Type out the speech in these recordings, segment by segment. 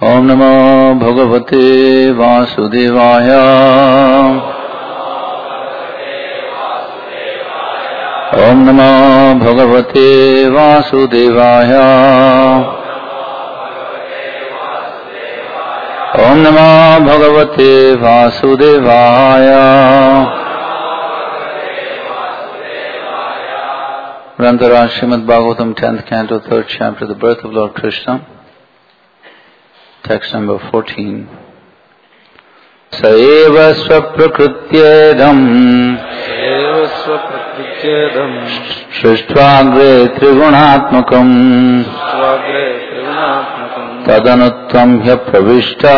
Om Namo Bhagavate Vasudevaya. Om Namo Bhagavate Vasudevaya. Om Namo Bhagavate Vasudevaya. Grantharaj Srimad Bhagavatam, 10th Canto, 3rd Chapter, The Birth of Lord Krishna. Text number 14. Saeva svaprakrtyedam Srishtvaagre trigunatmakam Tadanuttamhya pravishta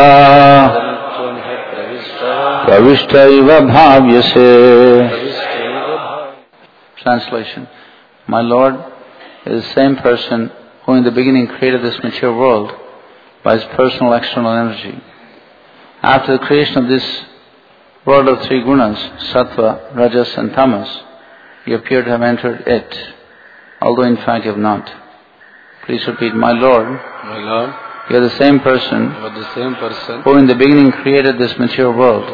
Pravishta bhavyase. Translation. My Lord is the same person who in the beginning created this material world by his personal external energy. After the creation of this world of three gunas, sattva, rajas and tamas, you appear to have entered it, although in fact you have not. Please repeat, my Lord, you are the same person, who in the beginning created this material world,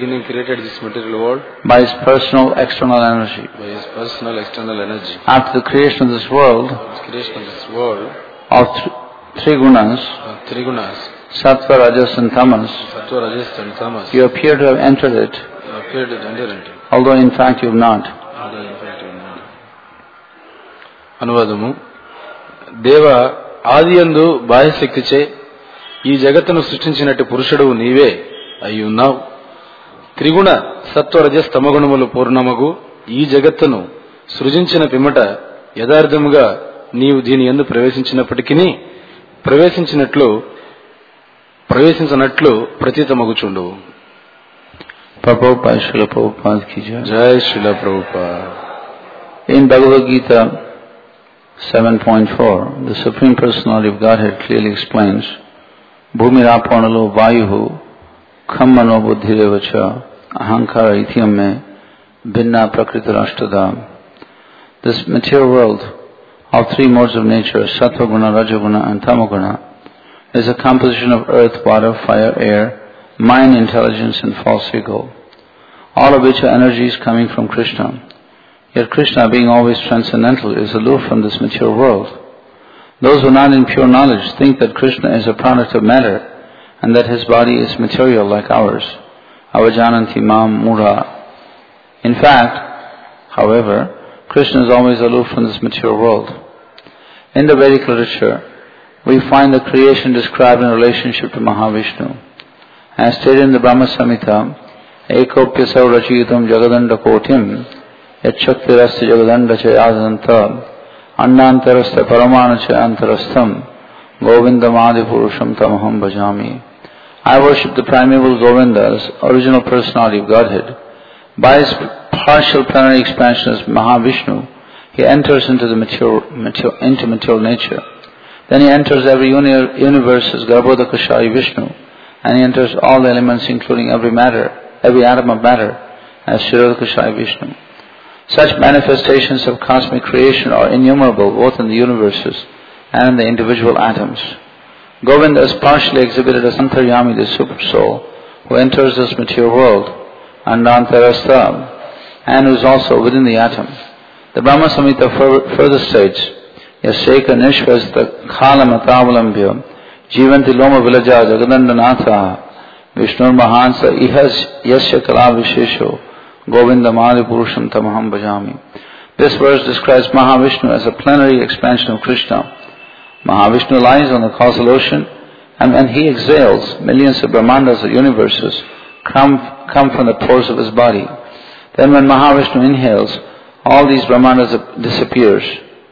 by his personal external energy. After the creation of this world, of three gunas, sattva, rajas and tamas, you appear to have entered it, although in fact you have not. అనువాదము. దేవ ఆదియందు బాహ్యశక్తిచే ఈ జగత్తును సృష్టించినట్టు పురుషుడు నీవే అయి ఉన్నావు. త్రిగుణ సత్వ రజస్ తమగుణములు పూర్ణమగు ఈ జగత్తును సృజించిన పిమ్మట యథార్థముగా నీవు దీని యందు ప్రవేశించినట్లు ప్రతీతమగుచుండు. Prabhupada, Srila Prabhupada ki jai. Jai Srila Prabhupada. In Bhagavad Gita 7.4, the Supreme Personality of Godhead clearly explains, Bhumirapannalo Vayuhu Khammano Buddhirevacha Ahankara Ithyam me Bhinna Prakritarashtada. This material world of three modes of nature, Sattva Guna, Rajaguna and Tamaguna, is a composition of earth, water, fire, air, mind, intelligence and false ego, all of which are energies coming from Krishna. Yet Krishna, being always transcendental, is aloof from this material world. Those who are not in pure knowledge think that Krishna is a product of matter and that his body is material like ours. Avajananti mam mudha. In fact, however, Krishna is always aloof from this material world. In the Vedic literature, we find the creation described in relationship to Mahavishnu. As stated in the Brahma Samhita, Ekopyasav rachiyatam jagadanda kotim yachaktirasya jagadanda chayadanta annantarastha paramana chayantarastham govindam adipurusham tamaham bhajami. I worship the primeval Govinda as original personality of Godhead. By his partial plenary expansion as Mahavishnu, he enters into the material nature. Then he enters every universe as Garbhodakashayi Vishnu, and he enters all the elements including every atom of matter as Shirodakashayi Vishnu. Such manifestations of cosmic creation are innumerable both in the universes and in the individual atoms. Govinda is partially exhibited as Antaryami, the super soul, who enters this material world, and Antarastha, and who is also within the atom. The Brahma Samhita further states, Yaseka nishvasta khala matavalambyam jivanti loma vilaja jagadandanatha Vishnur mahansa ihas yasya kala vishesho Govinda Madipurusham tamaham bhajami. This verse describes Mahavishnu as a plenary expansion of Krishna. Mahavishnu lies on the causal ocean, and when he exhales, millions of Brahmandas or universes come from the pores of his body. Then when Mahavishnu inhales, all these Brahmandas disappear.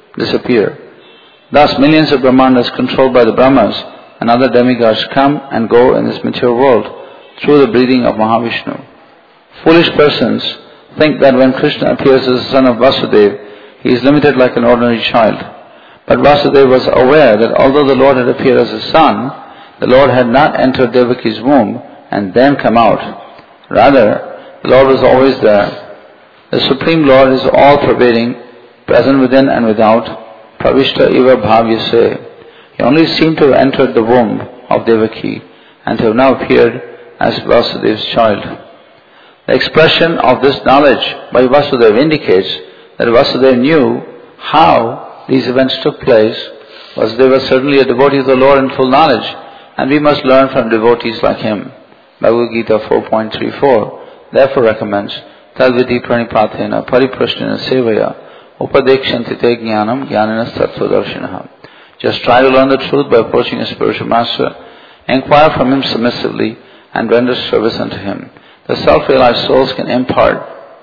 Thus millions of Brahmandas controlled by the Brahmas and other demigods come and go in this material world through the breathing of Mahavishnu. Foolish persons think that when Krishna appears as the son of Vasudeva, he is limited like an ordinary child. But Vasudeva was aware that although the Lord had appeared as his son, the Lord had not entered Devaki's womb and then come out. Rather, the Lord was always there. The Supreme Lord is all-pervading, present within and without, pravishta iva bhavyase. He only seemed to have entered the womb of Devaki and have now appeared as Vasudeva's child. The expression of this knowledge by Vasudeva indicates that Vasudeva knew how these events took place. Vasudeva was certainly a devotee of the Lord in full knowledge, and we must learn from devotees like him. Bhagavad Gita 4.34 therefore recommends Talvidi pranipatena pariprashnena sevaya upadekshanti te jnanam jnaninas tattvadarshinaha. Just try to learn the truth by approaching a spiritual master, inquire from him submissively, and render service unto him. The self-realized soul can impart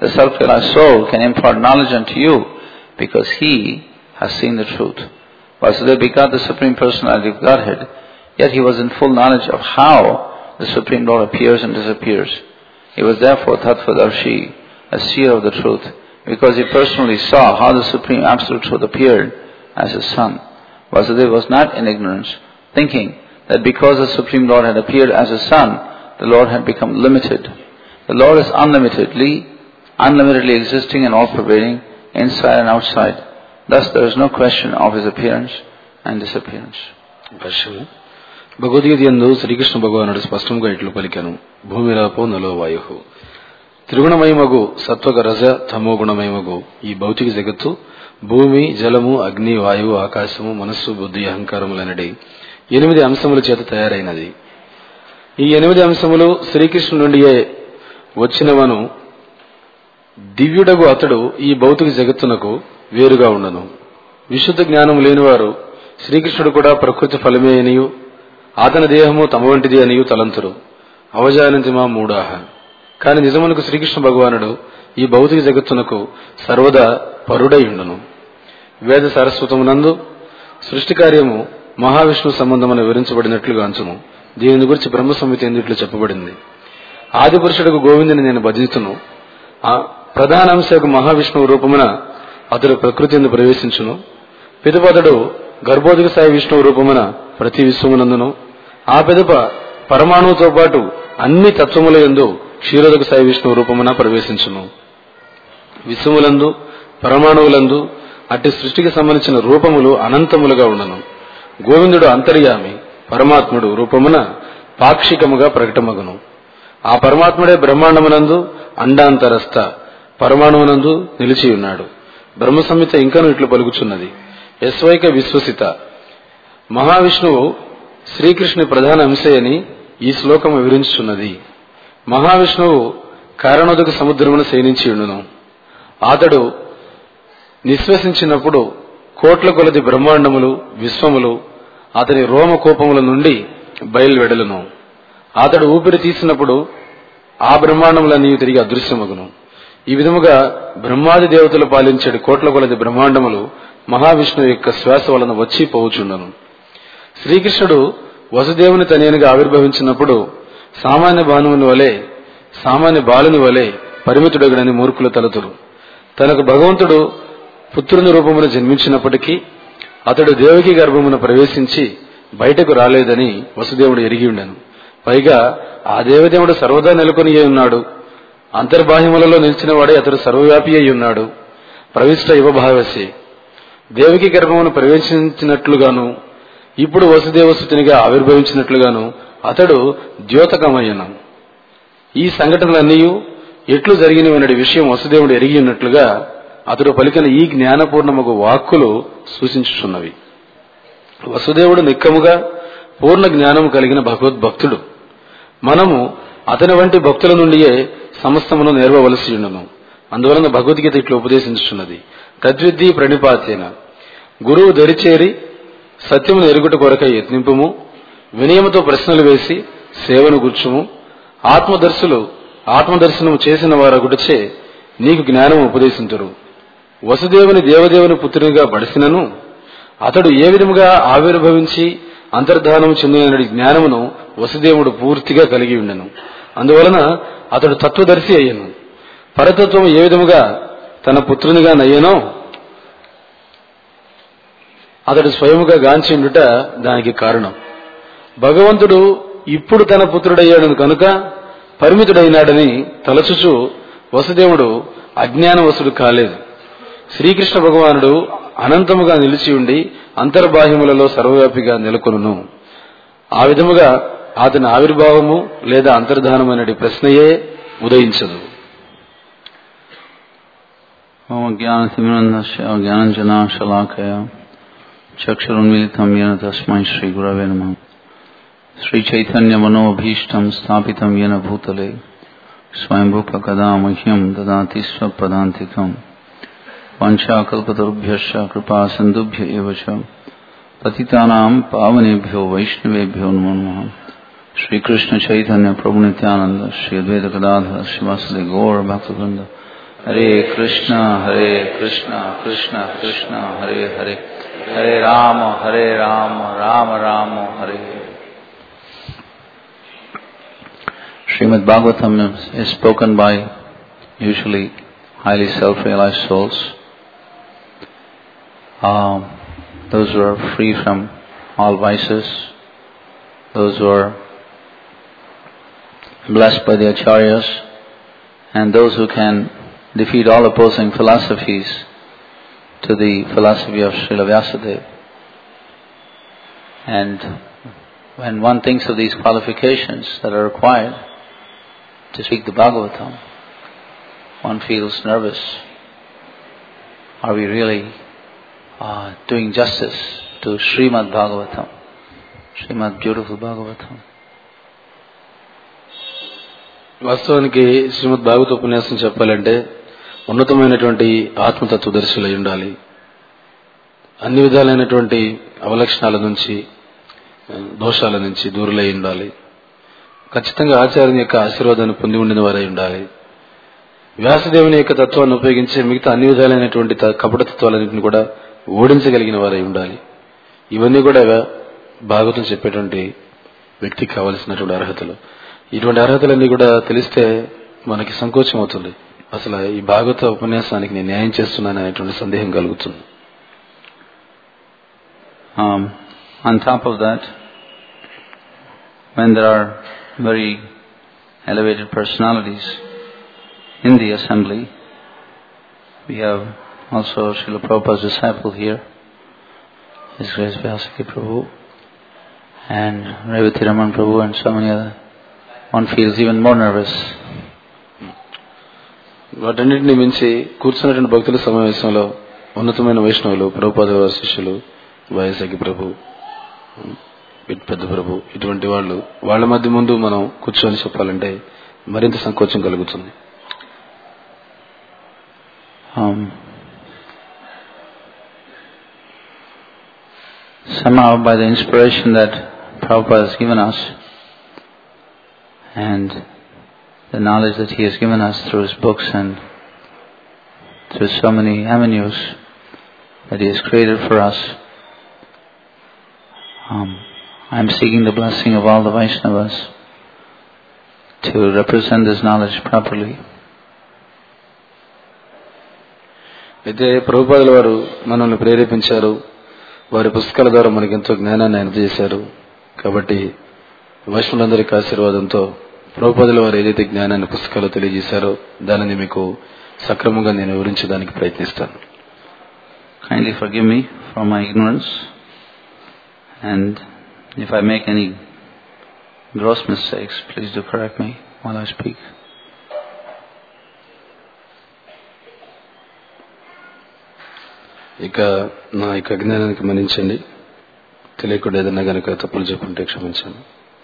knowledge unto you because he has seen the truth. Vasudeva begot the Supreme Personality of Godhead, yet he was in full knowledge of how the Supreme Lord appears and disappears. He was therefore Tattvadarshi, a seer of the truth, because he personally saw how the Supreme Absolute Truth appeared as his son. Vasudeva was not in ignorance, thinking that because the Supreme Lord had appeared as his son, the Lord had become limited. The Lord is unlimitedly existing and all-pervading, inside and outside. Thus there is no question of his appearance and disappearance. Bhagavad Gita యందు శ్రీకృష్ణ భగవానుడు స్పష్టంగా ఇట్లు పలికెను. భూమిరాపో నలో వాయు. త్రిగుణమయమగు సత్వక రజ తమో గుణమయమగు ఈ భౌతిక జగత్తు భూమి, జలము, అగ్ని, వాయువు, ఆకాశము, మనస్సు, బుద్ధి, అహంకారములనడి 8 అంశముల చేత తయారైనది. ఈ 8 అంశములు శ్రీకృష్ణుడి నుండియే వచ్చినవను. దివ్యుడగు అతడు ఈ భౌతిక జగత్తునకు వేరుగా ఉండను. విశుద్ధ జ్ఞానం లేనివారు శ్రీకృష్ణుడు కూడా ప్రకృతి ఫలమే అనియు అతని దేహము తమ వంటిది అనియు తలంతురు. అవజానంతిమా మూఢాహ. కాని నిజమునకు శ్రీకృష్ణ భగవానుడు ఈ భౌతిక జగత్తునకు సర్వదా పరుడై ఉండును. వేద సారస్వతమునందు సృష్టి కార్యము మహావిష్ణు సంబంధమని వివరించబడినట్లుగా అంచును. దీని గురించి బ్రహ్మ సంహిత ఎందుట్లో చెప్పబడింది. ఆది పురుషుడుకు గోవిందుని నేను భజించును. ప్రధాన అంశకు మహావిష్ణువు రూపమున అతడు ప్రకృతి ఎందు ప్రవేశించును. పిదపతడు గర్భోదక సాయి విష్ణువు రూపమున ప్రతి విశ్వమునందును, ఆ పిదప పరమాణువుతో పాటు అన్ని తత్వముల యందు క్షీరోదక సాయి విష్ణువు రూపమున ప్రవేశించును. విశ్వములందు పరమాణువులందు అట్టి సృష్టికి సంబంధించిన రూపములు అనంతములుగా ఉండను. గోవిందుడు అంతర్యామి పరమాత్ముడు రూపమున పాక్షికముగా ప్రకటమగును. ఆ పరమాత్ముడే బ్రహ్మాండమునందు అండాంతరస్థ పరమాణువునందు నిలిచి ఉన్నాడు. బ్రహ్మ సంహిత ఇంకను ఇట్లు పలుకుచున్నది. యస్వైక విశ్వసిత. మహావిష్ణువు శ్రీకృష్ణుని ప్రధాన అంశయని ఈ శ్లోకము వివరించుచున్నది. మహావిష్ణువు కారణోదక సముద్రమును శయనించి ఉండును. అతడు నిశ్వసించినప్పుడు కోట్ల కొలది బ్రహ్మాండములు, విశ్వములు అతని రోమకోపముల నుండి బయలువెడలును. అతడు ఊపిరి తీసినప్పుడు ఆ బ్రహ్మాండములన్నీ తిరిగి అదృశ్యమగును. ఈ విధముగా బ్రహ్మాది దేవతలు పాలించేడు కోట్ల కొలది బ్రహ్మాండములు మహావిష్ణువు యొక్క శ్వాస వలన వచ్చి పోవుచుండను. శ్రీకృష్ణుడు వసుదేవుని తనయునిగా ఆవిర్భవించినప్పుడు సామాన్య బాలుని వలె పరిమితుడగడని మూర్ఖులు తలతురు. తనకు భగవంతుడు పుత్రుని రూపమున జన్మించినప్పటికీ అతడు దేవకి గర్భమున ప్రవేశించి బయటకు రాలేదని వసుదేవుడు ఎరిగి ఉండెను. పైగా ఆ దేవదేవుడు సర్వదా నెలకొని ఉన్నాడు. అంతర్బాహ్యములలో నిలిచిన వాడే అతడు సర్వవ్యాపి అయి ఉన్నాడు. ప్రవిష్ట యువభావసి. దేవకి గర్భమును ప్రవేశించినట్లుగాను ఇప్పుడు వసుదేవసుతునిగా ఆవిర్భవించినట్లుగాను అతడు ద్యోతకమయ్యను. ఈ సంఘటనలన్నీ ఎట్లు జరిగినవనే విషయం వసుదేవుడు ఎరిగి ఉన్నట్లుగా అతడు పలికిన ఈ జ్ఞానపూర్ణమగు వాక్కులు సూచించుచున్నవి. వసుదేవుడు నిక్కముగా పూర్ణ జ్ఞానము కలిగిన భగవద్భక్తుడు. మనము అతని వంటి భక్తుల నుండియే సమస్తమును నేర్వవలసి ఉండును. అందువలన భగవద్గీత ఇట్లు ఉపదేశించుచున్నది. తద్విద్ది ప్రణిపాతేన. గురువు దరిచేరి సత్యమును ఎరుగుట కొరకై యత్నింపుము. వినయముతో ప్రశ్నలు వేసి సేవను గుర్చుము. ఆత్మదర్శనము చేసిన వారగుటచే నీకు జ్ఞానము ఉపదేశింతురు. వసుదేవుని దేవదేవుని పుత్రునిగా బడిసినను అతడు ఏ విధముగా ఆవిర్భవించి అంతర్ధానము చెందిన జ్ఞానమును వసుదేవుడు పూర్తిగా కలిగి ఉండెను. అందువలన అతడు తత్వదర్శి అయ్యను. పరతత్వము ఏ విధముగా తన పుత్రునిగా నయ్యనో అతడు స్వయముగా గాంచి ఉండుట దానికి కారణం. భగవంతుడు ఇప్పుడు తన పుత్రుడయ్యాడను కనుక పరిమితుడైనాడని తలచుచు వసుదేవుడు అజ్ఞానవశుడు కాలేదు. శ్రీకృష్ణ భగవానుడు అనంతముగా నిలిచి ఉండి అంతర్బాహ్యములలో సర్వవ్యాపిగా నెలకొనును. ఆ విధముగా అతని ఆవిర్భావము లేదా అంతర్ధానం అనే ప్రశ్నయే ఉదయించదు. ఓం జ్ఞానతిమిరంధస్య జ్ఞానాంజనాశలాకయ చక్షురున్మిలితం యేన తస్మై శ్రీ గురవే నమః. శ్రీ చైతన్య మనోభీష్టం స్థాపితం యేన భూతలే స్వయంభూప కదా మహ్యం దదాతి స్వపదాంతికం. వాంఛాకల్పతరుభ్యశ్చ కృపా సింధుభ్య ఏవ చ పతితానాం పావనేభ్యో వైష్ణవేభ్యో నమో నమః. శ్రీకృష్ణ చైతన్య ప్రభు నిత్యానంద శ్రీ అద్వైత గదాధర శ్రీవాసుదేవ గౌర భక్తవృంద. Hare Krishna Krishna Krishna Hare Hare, Hare Rama Rama Rama Hare Hare. Srimad Bhagavatam is spoken by usually highly self-realized souls, those who are free from all vices, those who are blessed by the acharyas, and those who can defeat all opposing philosophies to the philosophy of Srila Vyasadeva. And when one thinks of these qualifications that are required to speak the Bhagavatam, one feels nervous. Are we really doing justice to Srimad Bhagavatam, Srimad beautiful Bhagavatam? వాస్తవానికి శ్రీమద్ భాగవత ఉపన్యాసం చెప్పాలంటే ఉన్నతమైనటువంటి ఆత్మతత్వదర్శులై ఉండాలి. అన్ని విధాలైనటువంటి అవలక్షణాల నుంచి, దోషాల నుంచి దూరులై ఉండాలి. ఖచ్చితంగా ఆచార్యుని యొక్క ఆశీర్వాదాన్ని పొంది ఉండిన వారై ఉండాలి. వ్యాసదేవుని యొక్క తత్వాన్ని ఉపయోగించే మిగతా అన్ని విధాలైనటువంటి కపటతత్వాలన్నింటినీ కూడా ఓడించగలిగిన వారై ఉండాలి. ఇవన్నీ కూడా భాగవతం చెప్పేటువంటి వ్యక్తికి కావలసినటువంటి అర్హతలు. ఇటువంటి అర్హతలన్నీ కూడా తెలిస్తే మనకి సంకోచం అవుతుంది. అసలు ఈ భాగవత ఉపన్యాసానికి నేను న్యాయం చేస్తున్నాను అనేటువంటి సందేహం కలుగుతుంది. On top of that, when there are very elevated personalities in the assembly, we have also Srila Prabhupada's disciple here, His Grace Vyasaki Prabhu and Revati Raman Prabhu and so many other. One feels even more nervous. వాటన్నిటిని మించి కూర్చున్నటువంటి భక్తుల సమావేశంలో ఉన్నతమైన వైష్ణవులు, ప్రభుపాద శిష్యులు, వైఎస్ఆకి ప్రభు, పెద్ద ప్రభు, ఇటువంటి వాళ్ళ మధ్య ముందు మనం కూర్చొని చెప్పాలంటే మరింత సంకోచం కలుగుతుంది. Somehow by the inspiration that Prabhupada has given us and the knowledge that he has given us through his books and through so many avenues that he has created for us, I am seeking the blessing of all the Vaishnavas to represent this knowledge properly. అయితే ప్రభుపాదుల వారు మనల్ని ప్రేరేపించారు. వారి పుస్తకాల ద్వారా మనకి ఎంతో జ్ఞానాన్ని అందజేశారు. కాబట్టి వైష్ణవులందరికీ ఆశీర్వాదంతో ప్రభుపాదుల వారు ఏదైతే జ్ఞానాన్ని పుస్తకాలు తెలియజేశారో దానిని మీకు సక్రమంగా నేను వివరించడానికి ప్రయత్నిస్తాను. Kindly forgive me for my ignorance, and if I make any gross mistakes, please do correct me while I speak. ఇక నా యొక్క అజ్ఞానానికి మన్నించండి. తెలియకుండా ఏదన్నా కనుక తప్పులు చెప్పుంటే క్షమించండి.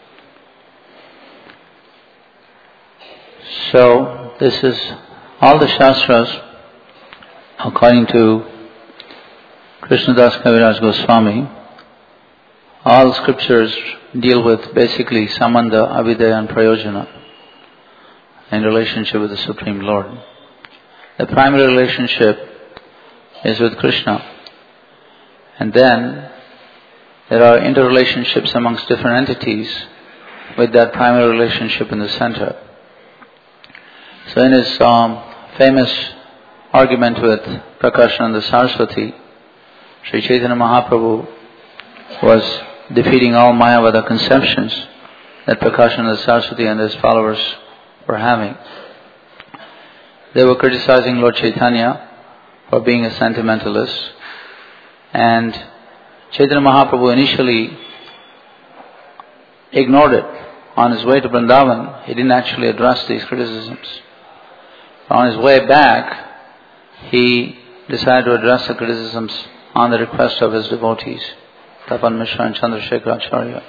So, this is all the Shastras, according to Krishnadas Kaviraj Goswami, all scriptures deal with basically Sambandha, Avidya and Prayojana in relationship with the Supreme Lord. The primary relationship is with Krishna, and then there are interrelationships amongst different entities with that primary relationship in the center. So in his famous argument with Prakashananda Saraswati, Sri Chaitanya Mahaprabhu was defeating all Mayavada conceptions that Prakashananda Saraswati and his followers were having. They were criticizing Lord Chaitanya for being a sentimentalist, and Chaitanya Mahaprabhu initially ignored it. On his way to Vrindavan, he didn't actually address these criticisms. On his way back, he decided to address the criticisms on the request of his devotees, Tapan Mishra and Chandrasekhar Acharya.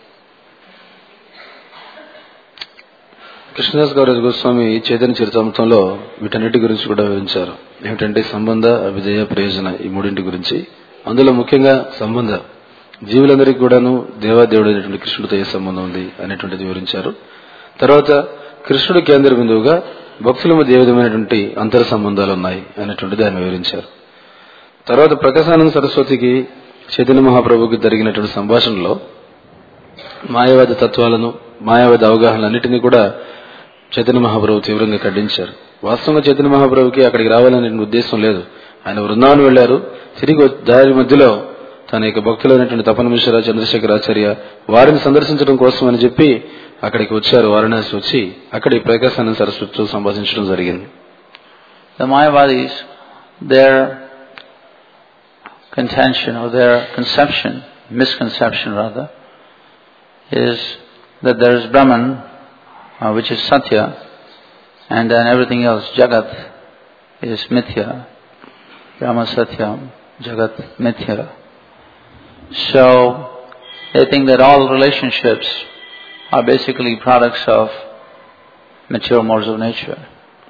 Krishnadas Kaviraj Goswami Chaitanya చరితామృతంలో వీటన్నిటి గురించి కూడా వివరించారు. ఏమిటంటే సంబంధ, అభిధేయ, ప్రయోజన, ఈ మూడింటి గురించి. అందులో ముఖ్యంగా సంబంధ, జీవులందరికీ కూడాను దేవాదేవుడు అయినటువంటి కృష్ణుడితో ఏ సంబంధం ఉంది అనేటువంటిది వివరించారు. తర్వాత కృష్ణుడు కేంద్ర బిందువుగా భక్తుల మధ్య ఏ విధమైనటువంటి అంతర సంబంధాలు ఉన్నాయి అనేటువంటిది ఆయన వివరించారు. తర్వాత ప్రకాశానంద సరస్వతికి చైతన్య మహాప్రభుకి జరిగినటువంటి సంభాషణలో మాయావాద తత్వాలను, మాయావాద అవగాహనలన్నింటినీ కూడా చైతన్య మహాప్రభు తీవ్రంగా ఖండించారు. వాస్తవంగా చైతన్య మహాప్రభుకి అక్కడికి రావాలనే ఉద్దేశం లేదు. ఆయన బృందావనం వెళ్లారు. తిరిగి దారి మధ్యలో తన యొక్క భక్తులైనటువంటి తపన మిశ్ర, చంద్రశేఖర్ ఆచార్య వారిని సందర్శించడం కోసం అని చెప్పి అక్కడికి వచ్చారు. వారణాసి వచ్చి అక్కడి ప్రకాశానంద సరస్వతితో సంభాషించడం జరిగింది. The Mayavadis, their contention or their conception, misconception rather, is that there is Brahman, which is Satya, and then everything else, Jagat, is Mithya. Brahma Satya, Jagat Mithya. So, they think that all relationships are basically products of material modes of nature.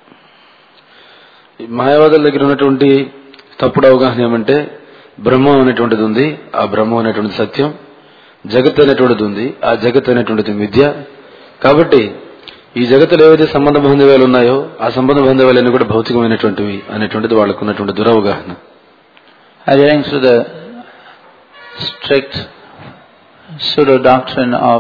మాయావాదుల దగ్గర ఉన్నటువంటి తప్పుడు అవగాహన ఏమంటే బ్రహ్మం అనేటువంటిది ఉంది, ఆ బ్రహ్మం అనేటువంటిది సత్యం, జగత్ అనేటువంటిది ఉంది, ఆ జగత్ అనేటువంటిది మిథ్య. కాబట్టి ఈ జగత్తులో ఏవైతే సంబంధ బాంధవ్యాలు ఉన్నాయో ఆ సంబంధ బాంధవ్యాలన్నీ కూడా భౌతికమైనటువంటివి అనేటువంటిది వాళ్ళకు ఉన్నటువంటి దురవగాహన. Adhering to the strict pseudo-doctrine of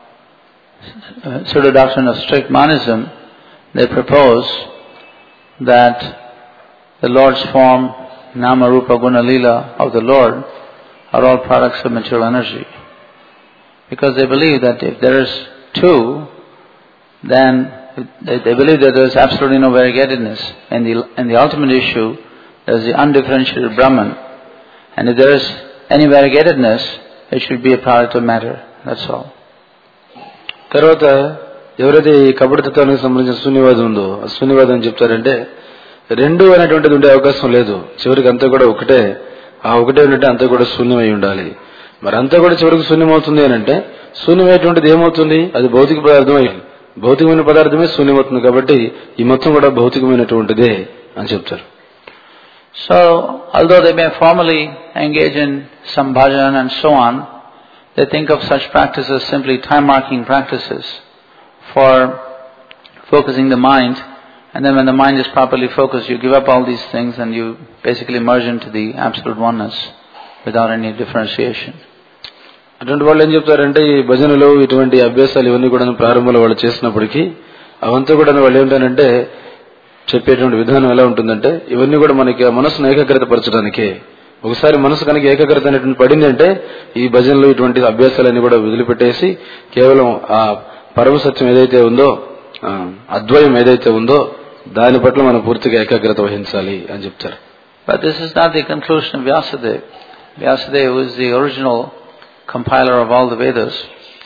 strict monism, they propose that the Lord's form, Nama, Rupa, Guna, Lila of the Lord are all products of material energy. Because they believe that if there is two, then they believe that there is absolutely no variegatedness. In the ultimate issue, there is the undifferentiated Brahman. And if there is any variegatedness, it should be a product of matter. That's all. తర్వాత ఎవరైతే ఈ కపటతత్వానికి సంబంధించిన శూన్యవాదం ఉందో ఆ శూన్యవాదం చెప్తారంటే రెండు అనేటువంటిది ఉండే అవకాశం లేదు. చివరికి అంతా కూడా ఒకటే, ఆ ఒకటే ఉన్నట్టే అంతా కూడా శూన్యమై ఉండాలి. మరి అంతా కూడా చివరికి శూన్యమవుతుంది అని అంటే శూన్యమైనటువంటిది ఏమవుతుంది? అది భౌతిక పదార్థం అయ్యింది. భౌతికమైన పదార్థమే శూన్యమవుతుంది. కాబట్టి ఈ మొత్తం కూడా భౌతికమైనటువంటిదే అని చెప్తారు. So, although they may formally engage in some bhajan and so on, they think of such practices simply time-marking practices for focusing the mind, and then when the mind is properly focused, you give up all these things and you basically merge into the absolute oneness without any differentiation. అటువంటి వాళ్ళు ఏం చెప్తారంటే ఈ భజనలు ఇటువంటి అభ్యాసాలు ఇవన్నీ కూడా ప్రారంభంలో వాళ్ళు చేసినప్పటికీ అవంతా కూడా వాళ్ళు ఏమిటంటే చెప్పేటువంటి విధానం ఎలా ఉంటుందంటే ఇవన్నీ కూడా మనకి మనసును ఏకాగ్రత పరచడానికే. ఒకసారి మనసు కనుక ఏకాగ్రత అనేటువంటి పడింది అంటే ఈ భజనలు ఇటువంటి అభ్యాసాలన్నీ కూడా వదిలిపెట్టేసి కేవలం ఆ పరమ సత్యం ఏదైతే ఉందో, అద్వయం ఏదైతే ఉందో దాని పట్ల మనం పూర్తిగా ఏకాగ్రత వహించాలి అని చెప్తారు. But this is not the conclusion of Vyasadeva. Vyasadeva, who is the original compiler of all the Vedas,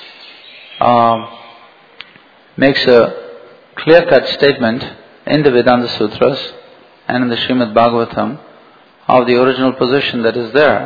makes a clear-cut statement in the Vedanta Sutras and in the Srimad Bhagavatam of the original position that is there.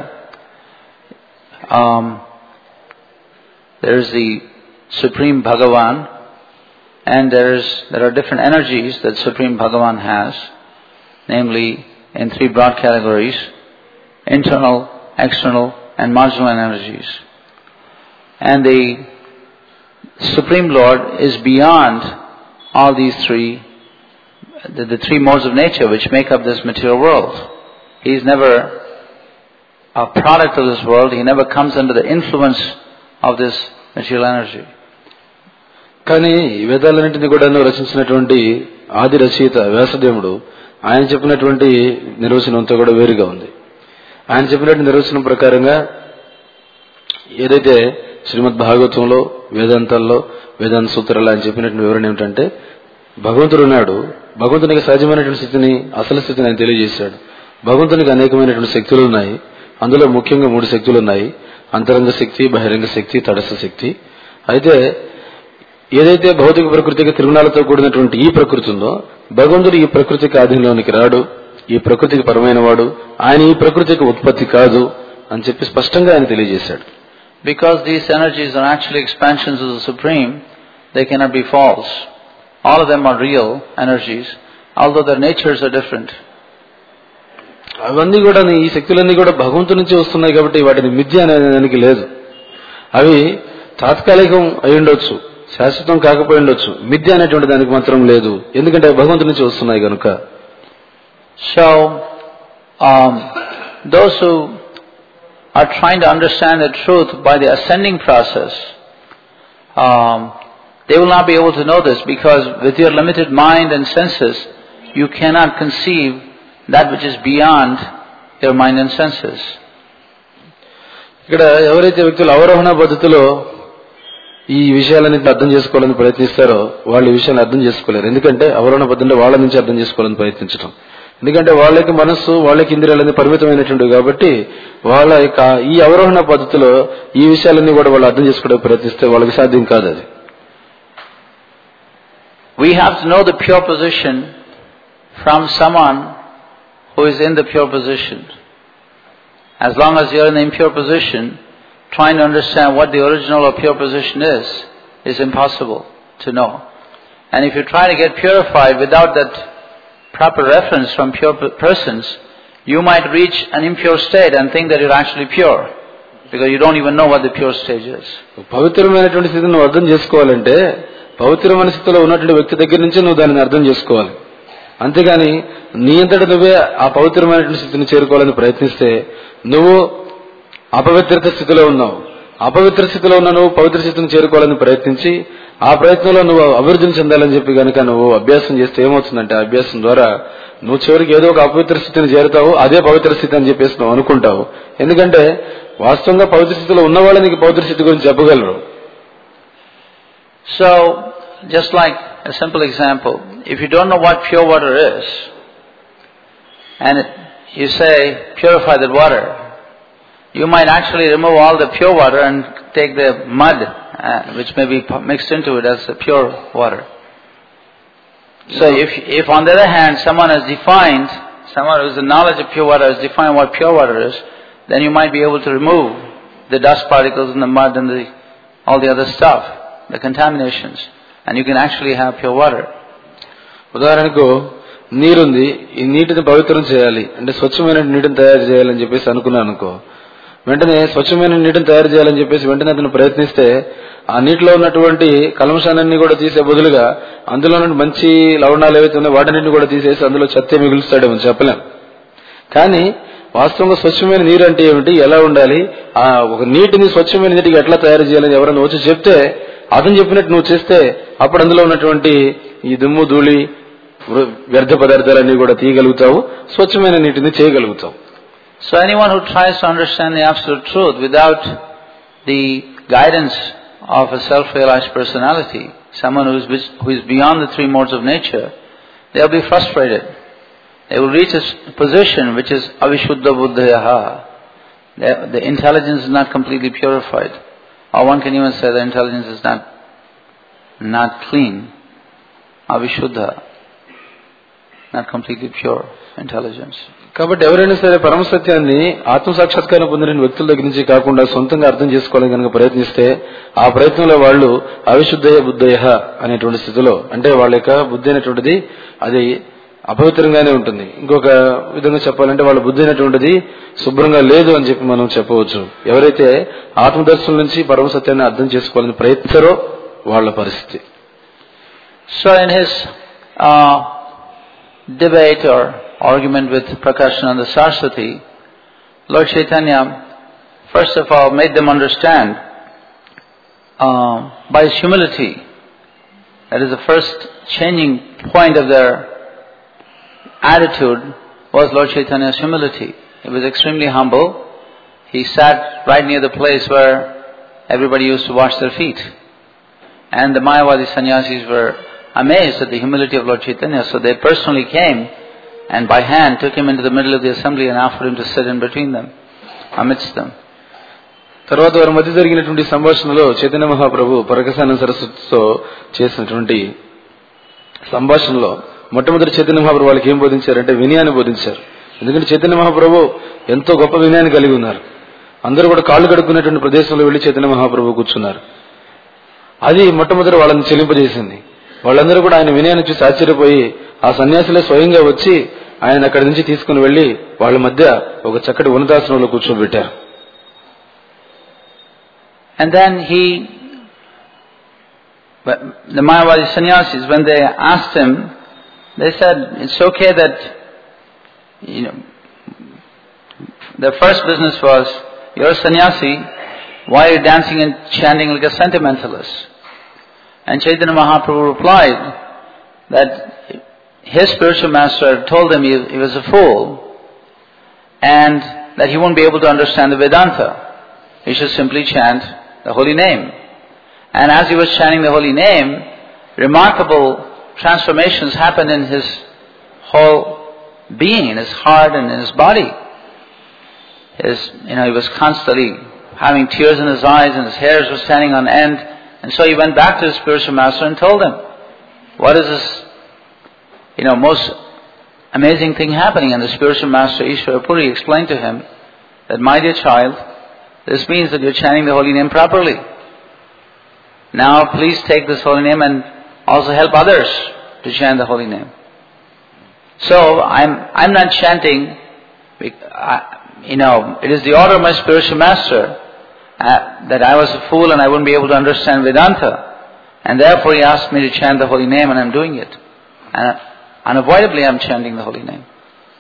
There is the Supreme Bhagavan, and there are different energies that Supreme Bhagavan has, namely in three broad categories: internal, external, and marginal energies. And the Supreme Lord is beyond all these three, the three modes of nature which make up this material world. He is never a product of this world. He never comes under the influence of this material energy. కానీ వేదాలన్నింటినీ కూడా రచించినటువంటి ఆది రచయిత వ్యాసదేవుడు ఆయన చెప్పినటువంటి నిర్వచనం అంతా కూడా వేరుగా ఉంది. ఆయన చెప్పినటువంటి నిర్వచనం ప్రకారంగా ఏదైతే శ్రీమద్ భాగవతంలో వేదాంతాల్లో వేదాంత సూత్రాలు ఆయన చెప్పినటువంటి వివరణ ఏమిటంటే భగవంతుడు ఉన్నాడు. భగవంతునికి సహజమైనటువంటి స్థితిని, అసలు స్థితిని ఆయన తెలియజేశాడు. భగవంతునికి అనేకమైనటువంటి శక్తులు ఉన్నాయి. అందులో ముఖ్యంగా 3 శక్తులు ఉన్నాయి: అంతరంగ శక్తి, బహిరంగ శక్తి, తటస్థ శక్తి. అయితే ఏదైతే భౌతిక ప్రకృతికి త్రిగుణాలతో కూడినటువంటి ఈ ప్రకృతి ఉందో, భగవంతుడు ఈ ప్రకృతికి ఆధీనంలోనికి రాడు, ఈ ప్రకృతికి పరమైన వాడు, ఆయన ఈ ప్రకృతికి ఉత్పత్తి కాదు అని చెప్పి స్పష్టంగా ఆయన తెలియజేశాడు. Because these energies are actually expansions of the Supreme, they cannot be false. All of them are real energies, although their natures are different. అవన్నీ కూడా, ఈ శక్తులన్నీ కూడా భగవంతుడి నుంచి వస్తున్నాయి కాబట్టి వాటిని మిథ్య అనేదానికి లేదు. అవి తాత్కాలికం అయి ఉండొచ్చు, శాశ్వతం కాకపోయి ఉండొచ్చు, మిథ్య అనేటువంటి దానికి మాత్రం లేదు, ఎందుకంటే భగవంతుడి నుంచి వస్తున్నాయి కనుక. So, those who are trying to understand the truth by the ascending process, they will not be able to know this, because with your limited mind and senses, you cannot conceive that which is beyond your mind and senses. ఇక్కడ ఎవరైతే వ్యక్తులు అవరోహణ పద్ధతిలో ఈ విషయాలని అర్థం చేసుకోవాలని ప్రయత్నిస్తారో వాళ్ళు ఈ విషయాన్ని అర్థం చేసుకోలేరు. ఎందుకంటే అవరోహణ పద్ధతిలో వాళ్ళ నుంచి అర్థం చేసుకోవాలని ప్రయత్నించడం, ఎందుకంటే వాళ్ళకి మనస్సు, వాళ్ళకి ఇంద్రియాలన్నీ పరిమితమైనటువంటి కాబట్టి వాళ్ళ యొక్క ఈ అవరోహణ పద్ధతిలో ఈ విషయాలన్నీ కూడా వాళ్ళు అర్థం చేసుకోవడానికి ప్రయత్నిస్తే వాళ్ళకి సాధ్యం కాదు. అది we have to know the pure position from someone who is in the pure position. As long as you are in the impure position, trying to understand what the original or pure position is impossible to know. And if you try to get purified without that proper reference from pure persons, you might reach an impure state and think that you're actually pure, because you don't even know what the pure stage is. పవిత్రమైనటువంటి స్థితిని నువ్వు అర్థం చేసుకోవాలంటే పవిత్రమైన స్థితిలో ఉన్నటువంటి వ్యక్తి దగ్గర నుంచి నువ్వు దానిని అర్థం చేసుకోవాలి. అంతేగాని నీ అంతట నువ్వే ఆ పవిత్రమైనటువంటి స్థితిని చేరుకోవాలని ప్రయత్నిస్తే నువ్వు అపవిత్రత స్థితిలో ఉన్నావు. అపవిత్ర స్థితిలో ఉన్న నువ్వు పవిత్ర స్థితిని చేరుకోవాలని ప్రయత్నించి ఆ ప్రయత్నంలో నువ్వు అభివృద్ధిని చెందాలని చెప్పి కనుక నువ్వు అభ్యాసం చేస్తే ఏమవుతుందంటే, ఆ అభ్యాసం ద్వారా నువ్వు చివరికి ఏదో ఒక అపవిత్ర స్థితిని చేరుతావు, అదే పవిత్ర స్థితి అని చెప్పేసి నువ్వు అనుకుంటావు. ఎందుకంటే వాస్తవంగా పవిత్ర స్థితిలో ఉన్నవాళ్ళు నీకు పవిత్ర స్థితి గురించి చెప్పగలరు. So, just like a simple example, if you don't know what pure water is, and you say, purify that water, you might actually remove all the pure water and take the mud, which may be mixed into it as the pure water. So if on the other hand someone who has the knowledge of pure water has defined what pure water is, then you might be able to remove the dust particles and the mud and all the other stuff, the contaminations, and you can actually have pure water. ఉదాహరణకు నీరుంది, ఈ నీటిని పవిత్రం చేయాలి అంటే స్వచ్ఛమైన నీటిని తయారు చేయాలని చెప్పేసి అనుకున్నాను అనుకో, వెంటనే స్వచ్ఛమైన నీటిని తయారు చేయాలని చెప్పేసి వెంటనే అతను ప్రయత్నిస్తే ఆ నీటిలో ఉన్నటువంటి కల్మషాన్ని కూడా తీసే బదులుగా అందులో నుండి మంచి లవణాలు ఏవైతే ఉన్నాయో వాటన్నింటిని కూడా తీసేసి అందులో చెత్త మిగులుస్తాడేమో చెప్పలేం. కానీ వాస్తవంగా స్వచ్ఛమైన నీరు అంటే ఏమిటి, ఎలా ఉండాలి, ఆ ఒక నీటిని స్వచ్ఛమైన నీటికి ఎట్లా తయారు చేయాలని ఎవరైనా వచ్చి చెప్తే అతను చెప్పినట్టు నువ్వు చేస్తే అప్పుడు అందులో ఉన్నటువంటి ఈ దుమ్ము ధూళి వ్యర్థ పదార్థాలన్నీ కూడా తీయగలుగుతావు, స్వచ్ఛమైన నీటిని చేయగలుగుతావు. So anyone who tries to understand the absolute truth without the guidance of a self-realized personality, someone who is beyond the three modes of nature, they will be frustrated. They will reach a position which is avishuddha buddhayaha. The intelligence is not completely purified. Or one can even say the intelligence is not clean. Avishuddha. Not completely pure intelligence. కాబట్టి ఎవరైనా సరే పరమసత్యాన్ని ఆత్మసాక్షాత్కారం పొందిన వ్యక్తుల దగ్గర నుంచి కాకుండా సొంతంగా అర్థం చేసుకోవాలని కనుక ప్రయత్నిస్తే ఆ ప్రయత్నంలో వాళ్ళు అవిశుద్ధయ బుద్ధయ అనేటువంటి స్థితిలో, అంటే వాళ్ళ యొక్క బుద్ధి అనేటువంటిది అది అపవిత్రంగానే ఉంటుంది. ఇంకొక విధంగా చెప్పాలంటే వాళ్ళ బుద్ధి అనేటువంటిది శుభ్రంగా లేదు అని చెప్పి మనం చెప్పవచ్చు. ఎవరైతే ఆత్మదర్శనం నుంచి పరమసత్యాన్ని అర్థం చేసుకోవాలని ప్రయత్నిస్తారో వాళ్ళ పరిస్థితి. So in his debate or argument with Prakashananda Saraswati, Lord Chaitanya first of all made them understand by his humility. That is the first changing point of their attitude was Lord Chaitanya's humility. He was extremely humble. He sat right near the place where everybody used to wash their feet. And the Mayavadi sannyasis were amazed at the humility of Lord Chaitanya, so they personally came and by hand took him into the middle of the assembly and offered him to sit in between them, amidst them. తర్వాత వారి మధ్య జరిగినటువంటి సంభాషణలో చైతన్య మహాప్రభు పరకసాన సరస్వతితో చేసినటువంటి సంభాషణలో మొట్టమొదటి చైతన్య మహాప్రభు వాళ్ళకి ఏం బోధించారంటే వినయాన్ని బోధించారు. ఎందుకంటే చైతన్య మహాప్రభు ఎంతో గొప్ప వినయాన్ని కలిగి ఉన్నారు. అందరూ కూడా కాళ్ళు కడుక్కునేటువంటి ప్రదేశంలో వెళ్లి చైతన్య మహాప్రభు కూర్చున్నారు. అది మొట్టమొదటి వాళ్ళని చెలింపజేసింది. వాళ్ళందరూ కూడా ఆయన వినయాన్ని చూసి ఆశ్చర్యపోయి ఆ సన్యాసులే స్వయంగా వచ్చి ఆయన అక్కడి నుంచి తీసుకుని వెళ్లి వాళ్ళ మధ్య ఒక చక్కటి ఉన్నతాసనంలో కూర్చోబెట్టారు. And then the Mayavadi sannyasis, when they asked him, they said, it's okay that, their first business was, you're a sannyasi, why are you dancing and chanting like a sentimentalist? And Chaitanya Mahaprabhu replied that his spiritual master told him he was a fool and that he won't be able to understand the Vedanta. He should simply chant the holy name. And as he was chanting the holy name, remarkable transformations happened in his whole being, in his heart and in his body. He was constantly having tears in his eyes and his hairs were standing on end. And so he went back to his spiritual master and told him, what is this, most amazing thing happening? And the spiritual master Ishvara Puri explained to him that, my dear child, this means that you're chanting the holy name properly. Now please take this holy name and also help others to chant the holy name. So I'm not chanting, it is the order of my spiritual master that I was a fool and I wouldn't be able to understand Vedanta. And therefore he asked me to chant the holy name and I'm doing it. And unavoidably I'm chanting the holy name.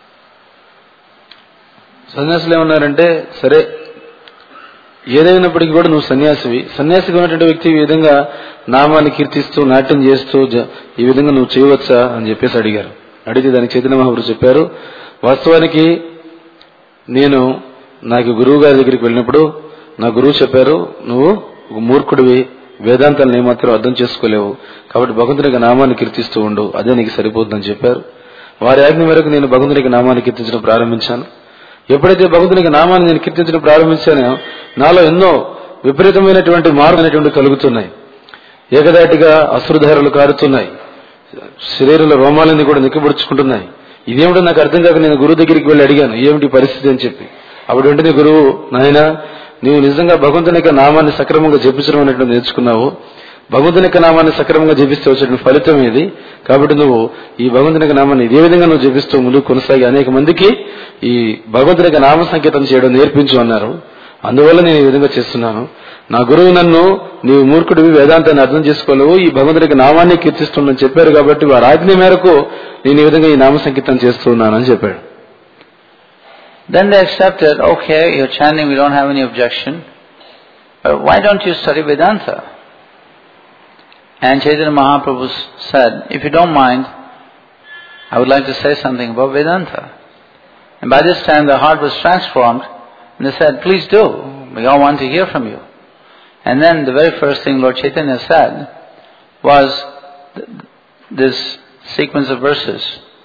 సన్యాసులు ఏమన్నారంటే, సరే ఏదైనప్పటికీ కూడా నువ్వు సన్యాసిగా ఉన్నటువంటి వ్యక్తి ఈ విధంగా నామాన్ని కీర్తిస్తూ నాట్యం చేస్తూ ఈ విధంగా నువ్వు చేయవచ్చా అని చెప్పేసి అడిగారు. అడిగితే దానికి చైతన్య మహాప్రభు చెప్పారు, వాస్తవానికి నేను నాకు గురువు గారి దగ్గరికి వెళ్ళినప్పుడు నా గురువు చెప్పారు, నువ్వు మూర్ఖుడివి, వేదాంతాలను ఏమాత్రం అర్థం చేసుకోలేవు, కాబట్టి భగవంతునికి నామాన్ని కీర్తిస్తూ ఉండు, అదే నీకు సరిపోతుందని చెప్పారు. వారి ఆజ్ఞ మేరకు నేను భగవంతునికి నామాన్ని కీర్తించడం ప్రారంభించాను. ఎప్పుడైతే భగవంతునికి నామాన్ని నేను కీర్తించడం ప్రారంభించానో నాలో ఎన్నో విపరీతమైనటువంటి మార్పు అనేటువంటి కలుగుతున్నాయి. ఏకదాటిగా అశ్రుధారలు కారుతున్నాయి, శరీరంలో రోమాలన్నీ కూడా నిక్కబుడుచుకుంటున్నాయి. ఇదేమిటో నాకు అర్థం కాక నేను గురువు దగ్గరికి వెళ్ళి అడిగాను, ఏమిటి పరిస్థితి అని చెప్పి. అప్పుడు వెంటనే గురువు, నాయనా నీవు నిజంగా భగవంతుని యొక్క నామాన్ని సక్రమంగా జపించడం అనేటువంటి నేర్చుకున్నావు, భగవంతుని యొక్క నామాన్ని సక్రమంగా జపిస్తే వచ్చే ఫలితం ఏది, కాబట్టి నువ్వు ఈ భగవంతుని యొక్క నామాన్ని ఇదే విధంగా నువ్వు జపిస్తూ ముందుకు కొనసాగి అనేక మందికి ఈ భగవంతుని యొక్క నామ సంకేతం చేయడం నేర్పించు అన్నారు. అందువల్ల నేను ఈ విధంగా చేస్తున్నాను. నా గురువు నన్ను నీవు మూర్ఖుడివి, వేదాంతాన్ని అర్థం చేసుకోలేవు, ఈ భగవంతుని యొక్క నామాన్ని కీర్తిస్తుందని చెప్పారు, కాబట్టి వారి ఆజ్ఞ మేరకు నేను ఈ విధంగా ఈ నామ సంకీర్తన చేస్తున్నానని చెప్పాడు. Then they accepted, okay, you're chanting, we don't have any objection, but why don't you study Vedanta? And Chaitanya Mahaprabhu said, if you don't mind, I would like to say something about Vedanta. And by this time the heart was transformed, and they said, please do, we all want to hear from you. And then the very first thing Lord Chaitanya said was this sequence of verses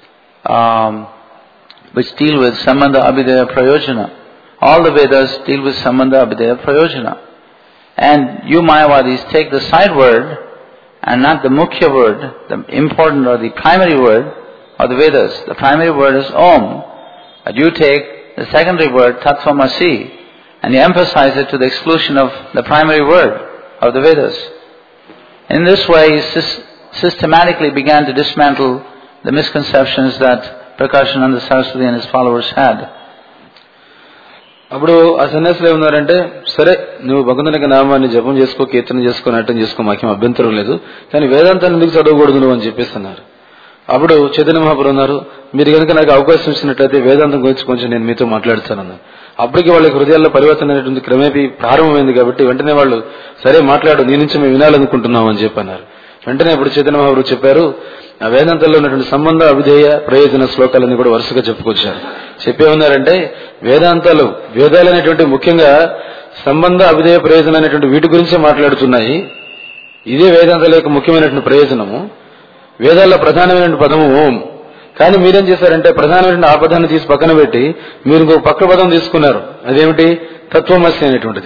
which deal with Sambandha Abhidheya Prayojana. All the Vedas deal with Sambandha Abhidheya Prayojana. And you Mayavadis take the side word and not the mukhya word, the important or the primary word of the Vedas. The primary word is Om. But you take the secondary word, Tattvamasi, and you emphasize it to the exclusion of the primary word of the Vedas. In this way, he systematically began to dismantle the misconceptions that Prakashananda Saraswati and his followers had. అప్పుడు ఆ సన్యాసులు ఏమన్నారంటే, సరే నువ్వు భగవంతునికి నామాన్ని జపం చేసుకో, కీర్తన చేసుకో, నాట్యం చేసుకో, మాకేం అభ్యంతరం లేదు, కానీ వేదాంతాన్ని ఎందుకు చదవకూడదు నువ్వు అని చెప్పేస్తున్నారు. అప్పుడు చైతన్య మహాప్రభు అన్నారు, మీరు కనుక నాకు అవకాశం ఇచ్చినట్లయితే వేదాంతం గురించి కొంచెం నేను మీతో మాట్లాడుతానన్నారు. అప్పటికి వాళ్ళకి హృదయాల్లో పరివర్తన అనేటువంటి క్రమేపీ ప్రారంభమైంది కాబట్టి వెంటనే వాళ్ళు, సరే మాట్లాడు, నీ నుంచి మేము వినాలనుకుంటున్నాం అని చెప్పన్నారు. వెంటనే ఇప్పుడు చైతన్య మహాప్రభు చెప్పారు, ఆ వేదాంతంలో ఉన్నటువంటి సంబంధ అవిధేయ ప్రయోజన శ్లోకాలన్నీ కూడా వరుసగా చెప్పుకొచ్చారు. చెప్పేమన్నారంటే, వేదాలు అనేటువంటి ముఖ్యంగా సంబంధ అవిధేయ ప్రయోజనం అనేటువంటి వీటి గురించే మాట్లాడుతున్నాయి. ఇదే వేదాంతాల యొక్క ముఖ్యమైనటువంటి ప్రయోజనము. వేదాల్లో ప్రధానమైనటువంటి పదము ఓం. కానీ మీరేం చేశారంటే ప్రధానమైనటువంటి ఆ పదాన్ని తీసి పక్కన పెట్టి మీరు ఇంకొక పక్క పదం తీసుకున్నారు. అదేమిటి? తత్వమసి అనేటువంటిది.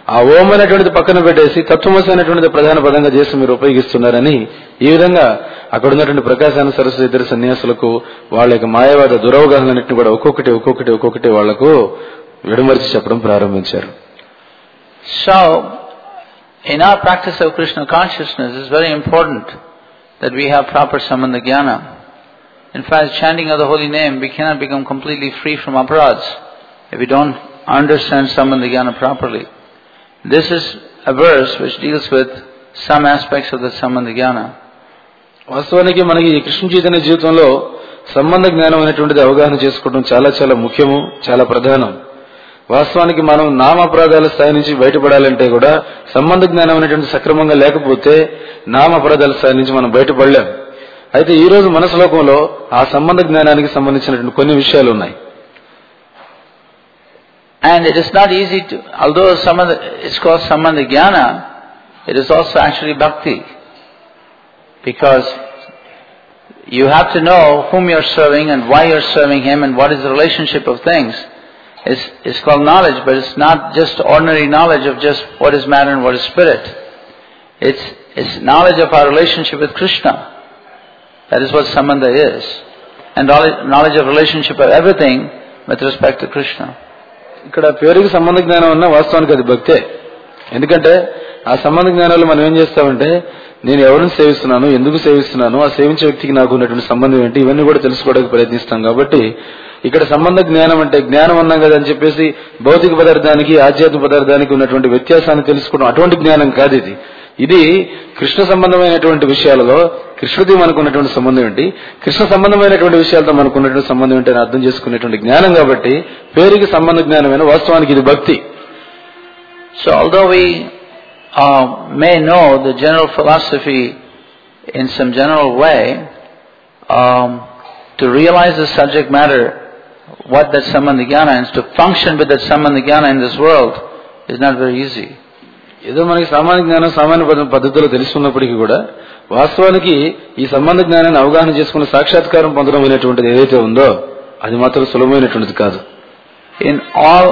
ఆ ఓం అనేటువంటిది పక్కన పెట్టేసి తత్వమసి అనేటువంటిది ప్రధాన పదంగా చేసి మీరు ఉపయోగిస్తున్నారని ఈ విధంగా అక్కడ ఉన్నటువంటి ప్రకాశాన సరస్వతి ఇద్దరు సన్యాసులకు వాళ్ళ యొక్క మాయావాద దురవగాహనన్నింటినీ కూడా ఒక్కొక్కటి వాళ్లకు విడమర్చి చెప్పడం ప్రారంభించారు. So, in our practice of Krishna consciousness, it's very important that we have proper sambandha jnana. In fact, chanting of the holy name, we cannot become completely free from aparads if we don't understand sambandha jnana properly. This is a verse which deals with some aspects of the sambandha jnana. వాస్తవానికి మనకి ఈ కృష్ణ చైతన్య జీవితంలో సంబంధ జ్ఞానం అనేటువంటిది అవగాహన చేసుకోవడం చాలా చాలా ముఖ్యము, చాలా ప్రధానం. వాస్తవానికి మనం నామపరాధాల స్థాయి నుంచి బయటపడాలంటే కూడా సంబంధ జ్ఞానం అనేటువంటి సక్రమంగా లేకపోతే నామపరాధాల స్థాయి నుంచి మనం బయటపడలేం. అయితే ఈ రోజు మన శ్లోకంలో ఆ సంబంధ జ్ఞానానికి సంబంధించినటువంటి కొన్ని విషయాలు ఉన్నాయి. And it is not easy to, although it's called sambandha jnana, it is also actually bhakti. Because you have to know whom you're serving and why you're serving him and what is the relationship of things. It's called knowledge, but it's not just ordinary knowledge of just what is matter and what is spirit. It's knowledge of our relationship with Krishna. That is what sambandha is. And knowledge of relationship of everything with respect to Krishna. ఇక్కడ పేరుకి సంబంధ జ్ఞానం ఉన్న వాస్తవానికి అది భక్తే. ఎందుకంటే ఆ సంబంధ జ్ఞానాలు మనం ఏం చేస్తామంటే నేను ఎవరిని సేవిస్తున్నాను, ఎందుకు సేవిస్తున్నాను, ఆ సేవించే వ్యక్తికి నాకు ఉన్నటువంటి సంబంధం ఏంటి, ఇవన్నీ కూడా తెలుసుకోవడానికి ప్రయత్నిస్తాం. కాబట్టి ఇక్కడ సంబంధ జ్ఞానం అంటే జ్ఞానం అన్నాం కదా అని చెప్పేసి భౌతిక పదార్థానికి ఆధ్యాత్మిక పదార్థానికి ఉన్నటువంటి వ్యత్యాసాన్ని తెలుసుకోవడం అటువంటి జ్ఞానం కాదు. ఇది కృష్ణ సంబంధమైనటువంటి విషయాలలో కృష్ణుడికి మనకు ఉన్నటువంటి సంబంధం ఏంటి, కృష్ణ సంబంధమైనటువంటి విషయాలతో మనకు ఉన్నటువంటి సంబంధం ఏంటి అని అర్థం చేసుకునేటువంటి జ్ఞానం. కాబట్టి పేరుకి సంబంధ జ్ఞానమైన వాస్తవానికి ఇది భక్తి. So although we may know the general philosophy in some general way, to realize the subject matter, what that sambandha jnana is, to function with that sambandha jnana in this world is not very easy. ఏదో మనకి సామాన్య జ్ఞానం సామాన్య పద్ధతిలో తెలుసుకున్నప్పటికీ కూడా వాస్తవానికి ఈ సంబంధ జ్ఞానాన్ని అవగాహన చేసుకున్న సాక్షాత్కారం పొందడం అనేటువంటిది ఏదైతే ఉందో అది మాత్రం సులభమైనటువంటిది కాదు. In all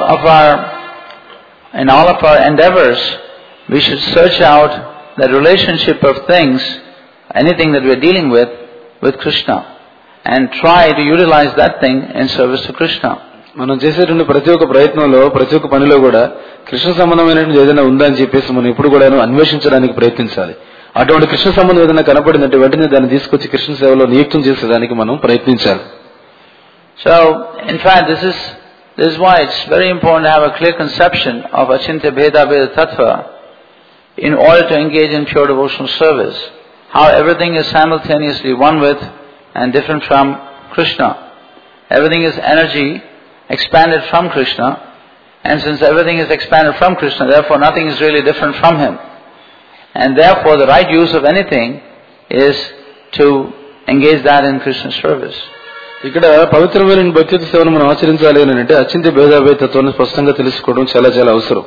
of our endeavors, we should search out the relationship of things, anything that we are dealing with Krishna, and try to utilize that thing in service to Krishna. మనం చేసేటువంటి ప్రతి ఒక్క ప్రయత్నంలో ప్రతి ఒక్క పనిలో కూడా కృష్ణ సంబంధమైనటువంటి ఏదైనా ఉందా అని చెప్పేసి మనం ఎప్పుడు కూడా అన్వేషించడానికి ప్రయత్నించాలి. అటువంటి కృష్ణ సంబంధం ఏదైనా కనపడిందంటే వెంటనే దాన్ని తీసుకొచ్చి కృష్ణ సేవలో నియుక్తం చేసేదానికి మనం ప్రయత్నించాలి. So, in fact, this is why it's very important to have a clear conception of Achintya Bheda Bheda Tattva in order to engage in pure devotional service. How everything is simultaneously one with and different from Krishna. Everything is energy expanded from Krishna, and since everything is expanded from Krishna, therefore nothing is really different from him. And therefore the right use of anything is to engage that in Krishna's service. ఇక్కడ పవిత్రమైన భక్తి సేవను మనం ఆచరించాలి అని అంటే అచింత్య భేదాభేదత్వాన్ని స్పష్టంగా తెలుసుకోవడం చాలా చాలా అవసరం.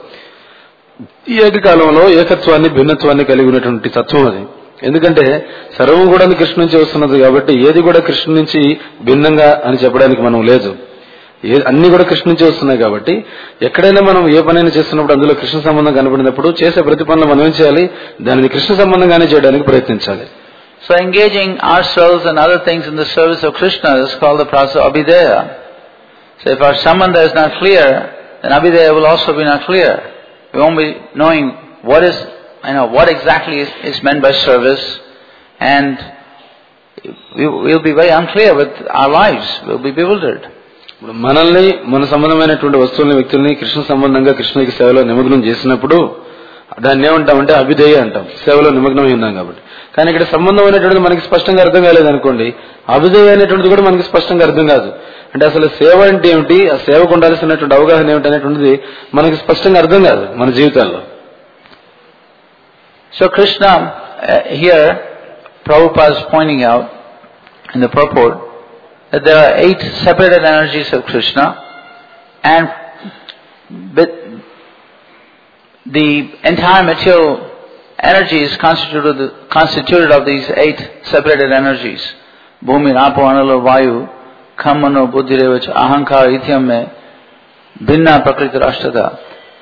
ఈ ఏకకాలంలో ఏకత్వాన్ని భిన్నత్వాన్ని కలిగి ఉన్నటువంటి తత్వం అది. ఎందుకంటే సర్వం కూడా కృష్ణ నుంచి వస్తున్నది కాబట్టి ఏది కూడా కృష్ణ నుంచి భిన్నంగా అని చెప్పడానికి మనం లేదు. అన్ని కూడా కృష్ణ నుంచి వస్తున్నాయి కాబట్టి ఎక్కడైనా మనం ఏ పనైనా చేస్తున్నప్పుడు అందులో కృష్ణ సంబంధం కనపడినప్పుడు చేసే ప్రతి పనులు మనం ఏం చేయాలి, దానిని కృష్ణ సంబంధంగానే చేయడానికి ప్రయత్నించాలి. So engaging ourselves and other things in the service of Krishna is called the process of abhideya. So if our sambandha is not clear, then abhideya will also be not clear. We won't be knowing what exactly is meant by service, and we'll be very unclear with our lives. We'll be bewildered. మనల్ని మన సంబంధమైనటువంటి వస్తువుల్ని వ్యక్తుల్ని కృష్ణ సంబంధంగా కృష్ణుడికి సేవలో నిమగ్నం చేసినప్పుడు దాన్ని ఏమంటామంటే అభిధేయ అంటాం, సేవలో నిమగ్నం అయిందాం కాబట్టి. కానీ ఇక్కడ సంబంధం అనేటువంటిది మనకి స్పష్టంగా అర్థం కాలేదనుకోండి, అభిధేయ అనేటువంటిది కూడా మనకి స్పష్టంగా అర్థం కాదు. అంటే అసలు సేవ అంటే ఏమిటి, ఆ సేవకు ఉండాల్సినటువంటి అవగాహన ఏమిటి అనేటువంటిది మనకి స్పష్టంగా అర్థం కాదు మన జీవితాల్లో. So Krishna, here Prabhupada is pointing out in the purport that there are 8 separated energies of Krishna, and the entire material energy is constituted of these 8 separated energies. Bhumi, Apo, Analo, Vayu, Kham, Mano, Buddhi, Revacha, Ahankara, Ithyam, Bhinna, Prakriti, Ashtata.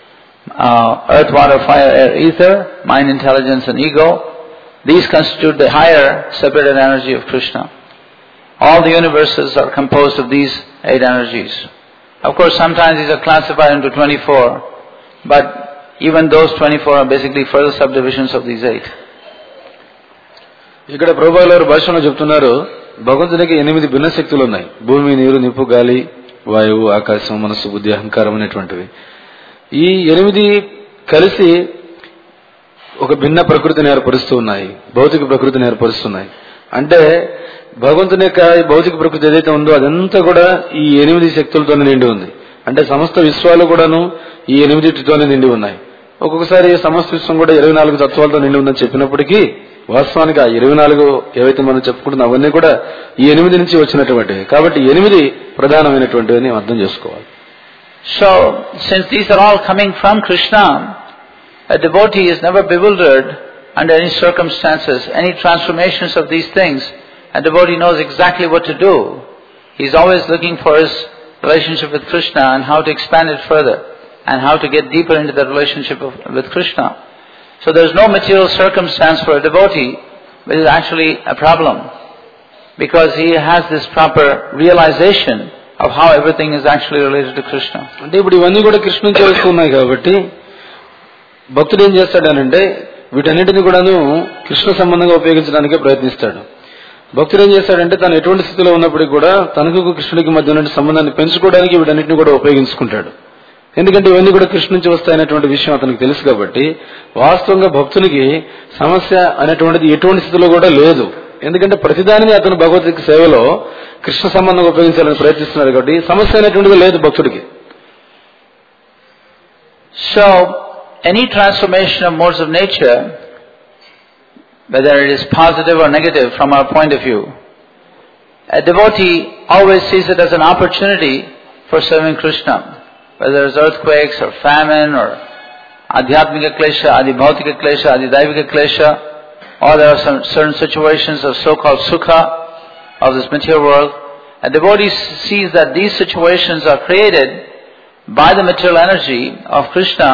earth, water, fire, air, ether, mind, intelligence and ego. These constitute the higher separated energy of Krishna. All the universes are composed of these 8 energies. Of course, sometimes these are classified into 24, but even those 24 are basically further subdivisions of these 8. ఇక్కడ ప్రభుపాదుల వారు భాషలో చెప్తున్నారు, భగవంతునికి 8 భిన్న శక్తులు ఉన్నాయి. భూమి, నీరు, నిప్పు, గాలి, వాయువు, ఆకాశం, మనస్సు, బుద్ధి, అహంకారం అనేటువంటివి. ఈ 8 కలిసి ఒక భిన్న ప్రకృతిని ఏర్పరుస్తూ ఉన్నాయి, భౌతిక ప్రకృతిని ఏర్పరుస్తున్నాయి. అంటే భగవంతుని యొక్క భౌతిక ప్రకృతి ఏదైతే ఉందో అదంతా కూడా ఈ 8 శక్తులతోనే నిండి ఉంది. అంటే సమస్త విశ్వాలు కూడాను ఈ 8తోనే నిండి ఉన్నాయి. ఒక్కొక్కసారి సమస్త విశ్వం కూడా 24 తత్వాలతో నిండి ఉందని చెప్పినప్పటికీ వాస్తవానికి ఆ 24 ఏవైతే మనం చెప్పుకుంటున్నాం అవన్నీ కూడా ఈ 8 నుంచి వచ్చినటువంటివి. కాబట్టి 8 ప్రధానమైనటువంటివని అర్థం చేసుకోవాలి. So, since these are all coming from Krishna, a devotee is never bewildered under any circumstances, any transformations of these things. A devotee knows exactly what to do. He is always looking for his relationship with Krishna and how to expand it further and how to get deeper into that relationship with Krishna. So there is no material circumstance for a devotee which is actually a problem, because he has this proper realization of how everything is actually related to Krishna. అంటే ఇప్పుడు ఇవన్నీ కూడా కృష్ణ నుంచి వస్తున్నాయి కాబట్టి భక్తుడు ఏం చేస్తాడనంటే వీటన్నిటిని కూడాను కృష్ణ సంబంధంగా ఉపయోగించడానికే ప్రయత్నిస్తాడు. భక్తుడు ఏం చేస్తాడంటే తను ఎటువంటి స్థితిలో ఉన్నప్పటికీ కూడా తనకు కృష్ణుడికి మధ్య ఉన్న సంబంధాన్ని పెంచుకోవడానికి వీటన్నిటిని కూడా ఉపయోగించుకుంటాడు. ఎందుకంటే ఇవన్నీ కూడా కృష్ణ నుంచి వస్తాయనేటువంటి విషయం అతనికి తెలుసు కాబట్టి వాస్తవంగా భక్తునికి సమస్య అనేటువంటిది ఎటువంటి స్థితిలో కూడా లేదు. ఎందుకంటే ప్రతిదానిని అతను భగవద్గీత సేవలో కృష్ణ సంబంధంగా ఉపయోగించాలని ప్రయత్నిస్తున్నాడు కాబట్టి సమస్య అనేటువంటిది లేదు భక్తుడికి. So any transformation of modes of nature, whether it is positive or negative from our point of view, a devotee always sees it as an opportunity for serving Krishna. Whether it's earthquakes or famine or adhyatmika klesha, adibhautika klesha, adidaivika klesha, or there are some certain situations of so-called sukha of this material world, a devotee sees that these situations are created by the material energy of Krishna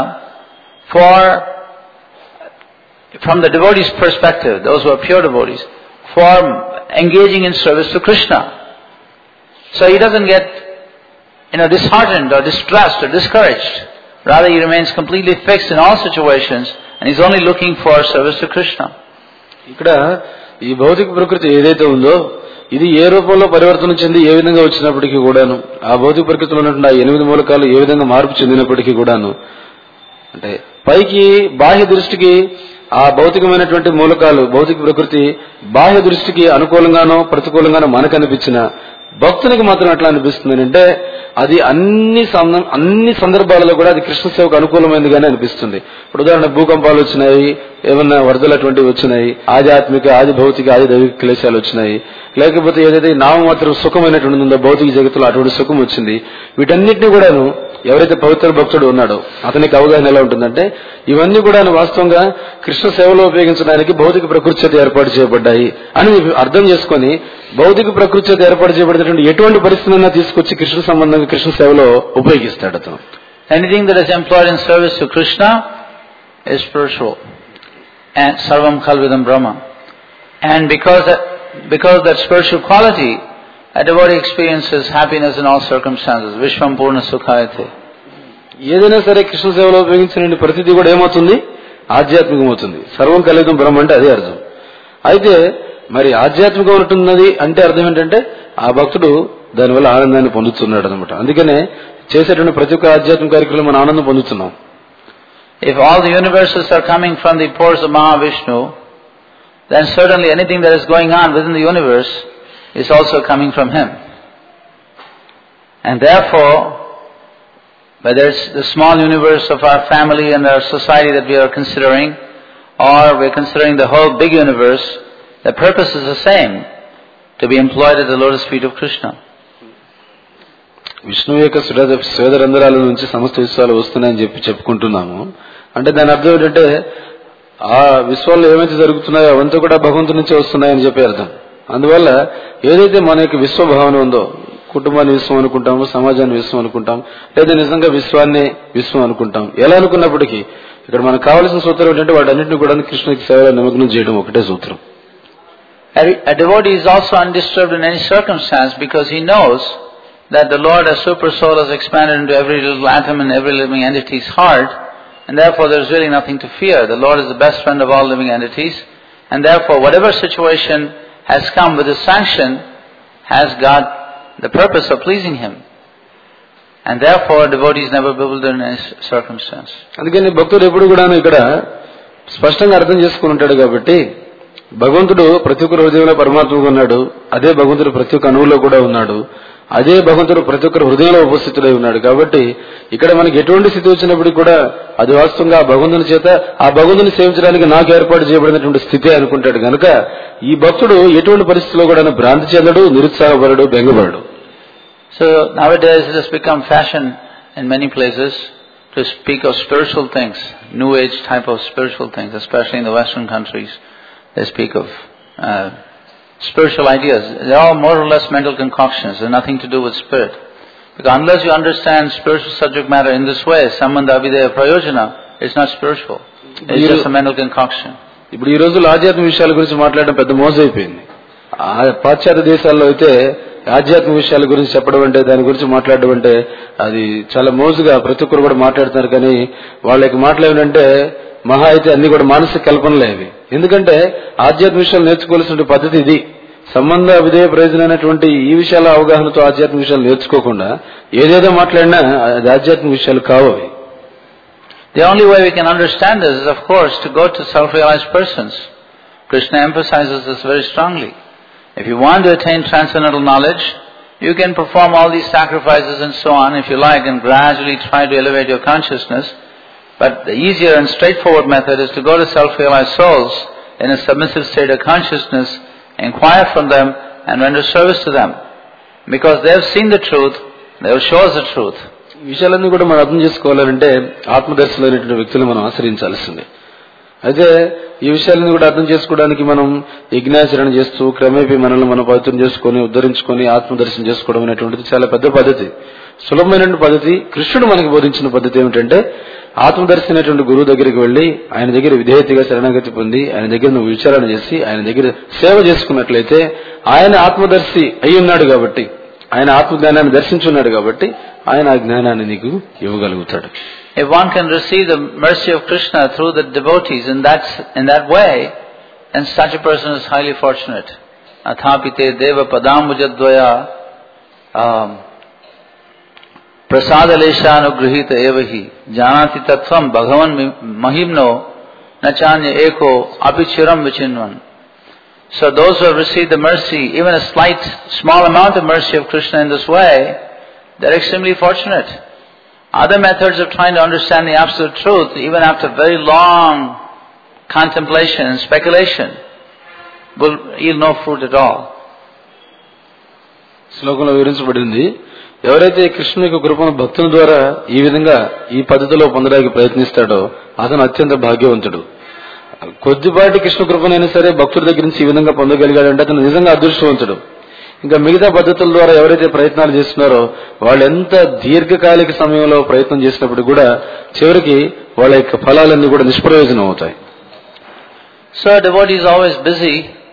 from the devotee's perspective, those who are pure devotees, for engaging in service to Krishna. So he doesn't get disheartened or distressed or discouraged. Rather, he remains completely fixed in all situations and he's only looking for service to Krishna. ఇక్కడ ఈ భౌతిక ప్రకృతి ఏదైతే ఉందో ఇది ఏ రూపంలో పరివర్తన చెంది ఏ విధంగా వచ్చినప్పటికీ కూడాను ఆ భౌతిక ప్రకృతిలో ఉన్నటువంటి ఆ 8 మూలకాలు ఏ విధంగా మార్పు చెందినప్పటికీ కూడాను అంటే పైకి బాహ్య దృష్టికి ఆ భౌతికమైనటువంటి మూలకాలు భౌతిక ప్రకృతి బాహ్య దృష్టికి అనుకూలంగానో ప్రతికూలంగానో మనకు అనిపించిన భక్తునికి మాత్రం ఎట్లా అనిపిస్తుంది అంటే అది అన్ని సందర్భాలలో కూడా అది కృష్ణ సేవకు అనుకూలమైనదిగానే అనిపిస్తుంది. ఇప్పుడు ఉదాహరణ భూకంపాలు వచ్చినాయి, ఏమన్నా వరదలు అటువంటివి వచ్చినాయి, ఆధ్యాత్మిక ఆది భౌతిక ఆది దైవిక క్లేశాలు వచ్చినాయి, లేకపోతే ఏదైతే నామమాత్రం సుఖమైనటువంటి ఉందో భౌతిక జగత్తులో అటువంటి సుఖం వచ్చింది. వీటన్నిటిని కూడాను ఎవరైతే పవిత్ర భక్తుడు ఉన్నాడో అతనికి అవగాహన ఎలా ఉంటుందంటే ఇవన్నీ కూడా వాస్తవంగా కృష్ణ సేవలో ఉపయోగించడానికి భౌతిక ప్రకృతి చేత ఏర్పాటు చేయబడ్డాయి అని అర్థం చేసుకుని భౌతిక ప్రకృతి చేత ఏర్పాటు చేయబడినటువంటి ఎటువంటి పరిస్థితులైనా తీసుకొచ్చి కృష్ణ సంబంధంగా కృష్ణ సేవలో ఉపయోగిస్తాడు అతను. Anything that is employed in service to Krishna is spiritual. And sarvam khalvidam brahma. And because that spiritual quality, a devotee experiences happiness in all circumstances. Vishwam purna sukhayate. ఏదైనా సరే కృష్ణ సేవలో ఉపయోగించిన ప్రతిదీ కూడా ఏమవుతుంది? ఆధ్యాత్మికమవుతుంది. సర్వం కలిగితం బ్రహ్మ అంటే అదే అర్థం. అయితే మరి ఆధ్యాత్మికం ఉంటున్నది అంటే అర్థం ఏంటంటే ఆ భక్తుడు దానివల్ల ఆనందాన్ని పొందుతున్నాడు అనమాట. అందుకనే చేసేటువంటి ప్రతి ఒక్క ఆధ్యాత్మిక కార్యక్రమం మనం ఆనందం పొందుతున్నాం. If all the universes are coming from the pores of Mahavishnu, then certainly anything that is going on within the universe is also coming from him. And therefore, whether it's the small universe of our family and our society that we are considering, or we're considering the whole big universe, the purpose is the same, to be employed at the lotus feet of Krishna. విష్ణువు యొక్క స్వేదరంధ్రాల నుంచి సమస్త విశ్వాలు వస్తున్నాయని చెప్పుకుంటున్నాము. అంటే దాని అర్థం ఏంటంటే ఆ విశ్వాల్లో ఏమైతే జరుగుతున్నాయో అవంతా కూడా భగవంతుడి నుంచే వస్తున్నాయని చెప్పే అర్థం. అందువల్ల ఏదైతే మన యొక్క విశ్వభావన ఉందో కుటుంబాన్ని విశ్వం అనుకుంటాము, సమాజాన్ని విశ్వం అనుకుంటాం, లేదా నిజంగా విశ్వాన్నే విశ్వం అనుకుంటాం. ఎలా అనుకున్నప్పటికీ ఇక్కడ మనకు కావాల్సిన సూత్రం ఏంటంటే వాటన్నింటినీ కూడా కృష్ణునికి సేవలో నిమగ్నం చేయడం ఒకటే సూత్రం. A devotee is also undisturbed in any circumstance because he knows that the Lord as Super Soul has expanded into every little atom and every living entity's heart, and therefore there is really nothing to fear. The Lord is the best friend of all living entities, and therefore whatever situation has come with His sanction has got the purpose of pleasing Him. And therefore devotee is never bewildered in any circumstance. అందుకని భక్తుడు ఎప్పుడు కూడా ఇక్కడ స్పష్టంగా అర్థం చేసుకుని ఉంటాడు కాబట్టి భగవంతుడు ప్రతి ఒక్కరి హృదయంలో పరమాత్మగా ఉన్నాడు, అదే భగవంతుడు ప్రతి ఒక్క అణువులో కూడా ఉన్నాడు, అదే భగవంతుడు ప్రతి ఒక్కరి హృదయంలో ఉపస్థితుడై ఉన్నాడు. కాబట్టి ఇక్కడ మనకి ఎటువంటి స్థితి వచ్చినప్పటికీ కూడా అది వాస్తవంగా ఆ భగవంతుని చేత ఆ భగవంతుని సేవించడానికి నాకు ఏర్పాటు చేయబడినటువంటి స్థితి అనుకుంటాడు. కనుక ఈ భక్తుడు ఎటువంటి పరిస్థితుల్లో కూడా భ్రాంతి చెందడు, నిరుత్సాహపడడు, బెంగపడడు. So nowadays it has become fashion in many places to speak of spiritual things, new age type of spiritual things, especially in the Western countries. They speak of spiritual ideas. They are all more or less mental concoctions. They have nothing to do with spirit. Because unless you understand spiritual subject matter in this way, sambandha abhideya prayojana, it's not spiritual. It's just a mental concoction. ఇప్పుడు ఈ రోజుల్లో ఆధ్యాత్మిక విషయాల గురించి మాట్లాడడం పెద్ద మోసం అయిపోయింది. పాశ్చాత్య దేశాల్లో అయితే ఆధ్యాత్మిక విషయాల గురించి చెప్పడం అంటే, దాని గురించి మాట్లాడడం అంటే అది చాలా మోజుగా ప్రతి ఒక్కరు కూడా మాట్లాడుతున్నారు. కానీ వాళ్ళకి మాట్లాడేంటే మహా అయితే అన్ని కూడా మానసిక కల్పనలే అవి. ఎందుకంటే ఆధ్యాత్మిక విషయాలు నేర్చుకోవాల్సిన పద్ధతి ఇది. సంబంధ విధేయ ప్రయోజనమైనటువంటి ఈ విషయాల అవగాహనతో ఆధ్యాత్మిక విషయాలు నేర్చుకోకుండా ఏదేదో మాట్లాడినా అది ఆధ్యాత్మిక విషయాలు కావు. The only way we can understand this is, of course, to go to self-realized persons. Krishna emphasizes this very strongly. If you want to attain transcendental knowledge, you can perform all these sacrifices and so on, if you like, and gradually try to elevate your consciousness. But the easier and straightforward method is to go to self-realized souls in a submissive state of consciousness, inquire from them, and render service to them. Because they have seen the truth, they will show us the truth. ఈ విషయాలన్నీ కూడా మనం అర్థం చేసుకోవాలంటే ఆత్మదర్శనమైనటువంటి వ్యక్తులు మనం ఆశ్రయించాల్సిందే. అయితే ఈ విషయాలను కూడా అర్థం చేసుకోవడానికి మనం యజ్ఞాచరణ చేస్తూ క్రమేపీ మనల్ని మనం పవిత్రం చేసుకుని ఉద్ధరించుకొని ఆత్మదర్శనం చేసుకోవడం అనేటువంటిది చాలా పెద్ద పద్ధతి, సులభమైనటువంటి పద్ధతి. కృష్ణుడు మనకి బోధించిన పద్ధతి ఏమిటంటే ఆత్మదర్శనటువంటి గురువు దగ్గరికి వెళ్లి ఆయన దగ్గర విధేయతగా శరణాగతి పొంది ఆయన దగ్గర నువ్వు విచారణ చేసి ఆయన దగ్గర సేవ చేసుకున్నట్లయితే ఆయన ఆత్మదర్శి అయి ఉన్నాడు కాబట్టి, ఆయన ఆత్మజ్ఞానాన్ని దర్శించున్నాడు కాబట్టి ఆయన ఆ జ్ఞానాన్ని నీకు ఇవ్వగలుగుతాడు. If one can receive the mercy of Krishna through the devotees in that way, then such a person is highly fortunate. Athapite deva padambujadvaya prasadaleshanugrihita evahi janati tattvam bhagavan mahimno nachanya eko apichiram vichinvan. So those who have received the mercy, even a small amount of mercy of Krishna in this way, they are extremely fortunate. Other methods of trying to understand the absolute truth, even after very long contemplation and speculation, will yield no fruit at all. శ్లోకంలో వివరించబడింది, ఎవరైతే కృష్ణుని యొక్క కృపను భక్తుల ద్వారా ఈ విధంగా ఈ పద్ధతిలో పొందడానికి ప్రయత్నిస్తాడో అతను అత్యంత భాగ్యవంతుడు. కొద్దిపాటి కృష్ణ కృపనైనా సరే భక్తుడి దగ్గర నుంచి ఈ విధంగా పొందగలిగాడంటే అతను నిజంగా అదృష్టవంతుడు. ఇంకా మిగతా పద్ధతుల ద్వారా ఎవరైతే ప్రయత్నాలు చేస్తున్నారో వాళ్ళు ఎంత దీర్ఘకాలిక సమయంలో ప్రయత్నం చేసినప్పుడు కూడా చివరికి వాళ్ళ యొక్క ఫలాలన్నీ కూడా నిష్ప్రయోజనం అవుతాయి. So a devotee is always busy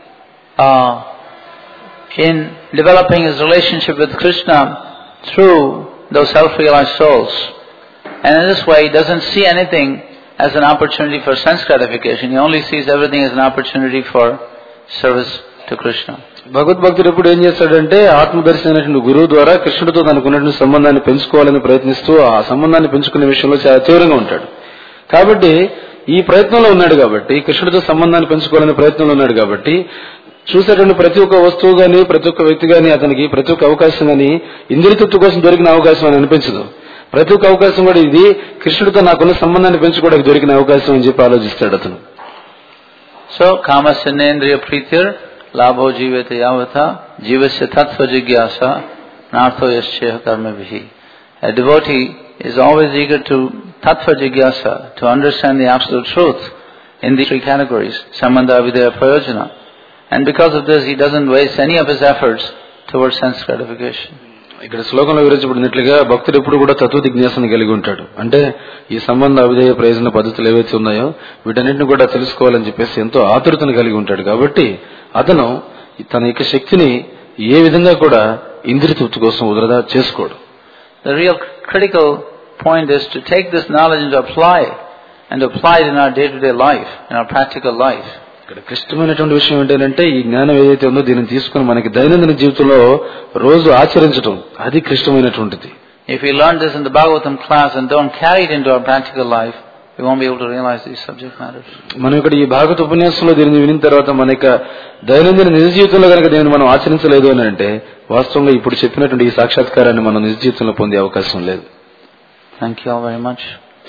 in developing his relationship with Krishna through those self-realized souls. And in this way he doesn't see anything as an opportunity for sense gratification. He only sees everything as an opportunity for service to Krishna. భగవద్భక్తుడు ఎప్పుడు ఏం చేస్తాడంటే ఆత్మదర్శనైనటువంటి గురువు ద్వారా కృష్ణుడితో తనకున్నటువంటి సంబంధాన్ని పెంచుకోవాలని ప్రయత్నిస్తూ ఆ సంబంధాన్ని పెంచుకునే విషయంలో చాలా తీవ్రంగా ఉంటాడు. కాబట్టి ఈ ప్రయత్నంలో ఉన్నాడు కాబట్టి, కృష్ణుడితో సంబంధాన్ని పెంచుకోవాలనే ప్రయత్నంలో ఉన్నాడు కాబట్టి చూసేటువంటి ప్రతి ఒక్క వస్తువు గాని ప్రతి ఒక్క వ్యక్తి గాని అతనికి ప్రతి ఒక్క అవకాశం గాని ఇంద్రియతృప్తి కోసం దొరికిన అవకాశం అని అనిపించదు. ప్రతి ఒక్క అవకాశం కూడా ఇది కృష్ణుడితో నాకున్న సంబంధాన్ని పెంచుకోవడానికి దొరికిన అవకాశం అని చెప్పి ఆలోచిస్తాడు అతను. So కామస్యేంద్రియ ప్రీతిర్ లాభో జీవేత యావత జీవస్య Tattva Jignasa నార్థో యశ్చేహ కర్మభిః. A devotee is always eager to tattva jigyasa, to understand the absolute truth in these three categories, sambandha avideya prayojana. And because of this he doesn't waste any of his efforts towards sense gratification. ఇక్కడ శ్లోకంలో వివరించబడినట్లుగా భక్తుడు ఎప్పుడు కూడా తత్వ జిజ్ఞాసను కలిగి ఉంటాడు. అంటే ఈ సంబంధ అవిధేయ ప్రయోజన పద్ధతులు ఏవైతే ఉన్నాయో వీటన్నిటిని కూడా తెలుసుకోవాలని చెప్పేసి ఎంతో ఆతురతను కలిగి ఉంటాడు. కాబట్టి అతను తన యొక్క శక్తిని ఏ విధంగా కూడా ఇంద్రియ తృప్తి కోసం వృధా చేసుకోడు. The real critical point is to take this knowledge and apply it in our day-to-day life, in our practical life. ఇక్కడ క్లిష్టమైనటువంటి విషయం ఏంటంటే ఈ జ్ఞానం ఏదైతే ఉందో దీనిని తీసుకుని మనకి దైనందిన జీవితంలో రోజు ఆచరించడం అది క్లిష్టమైనటువంటిది. If we learn this in the Bhagavatam class and don't carry it into our practical life, we won't be able to realize these subject matters. మనం ఇక్కడ ఈ భాగవత ఉపన్యాసంలో దీనిని వినిన తర్వాత మన యొక్క దైనందిన నిజ జీవితంలో కనుక దీనిని మనం ఆచరించలేదు అని అంటే వాస్తవంగా ఇప్పుడు చెప్పినటువంటి ఈ సాక్షాత్కారాన్ని మనం నిజ జీవితంలో పొందే అవకాశం లేదు. Thank you all very much.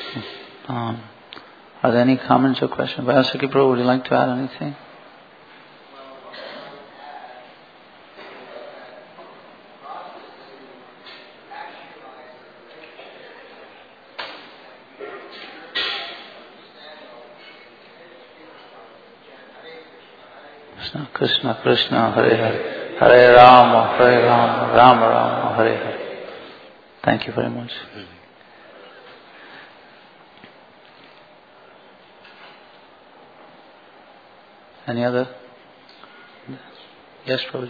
Are there any comments or questions? Vyasaki Prabhu, would you like to add anything? Krishna Krishna Krishna Hare Hare Hare Rama Rama Rama Hare Hare. Thank you very much. Any other? Yes, Prabhuji.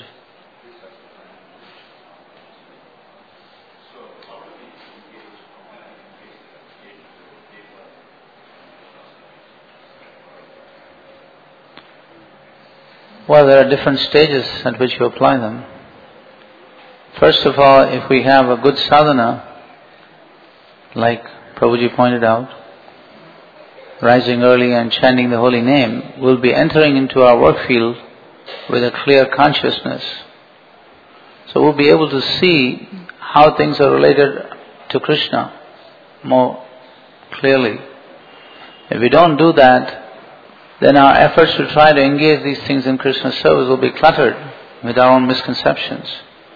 Well, there are different stages at which you apply them. First of all, if we have a good sadhana, like Prabhuji pointed out, rising early and chanting the holy name, we'll be entering into our work field with a clear consciousness. So we'll be able to see how things are related to Krishna more clearly. If we don't do that, then our efforts to try to engage these things in Krishna's service will be cluttered with our own misconceptions.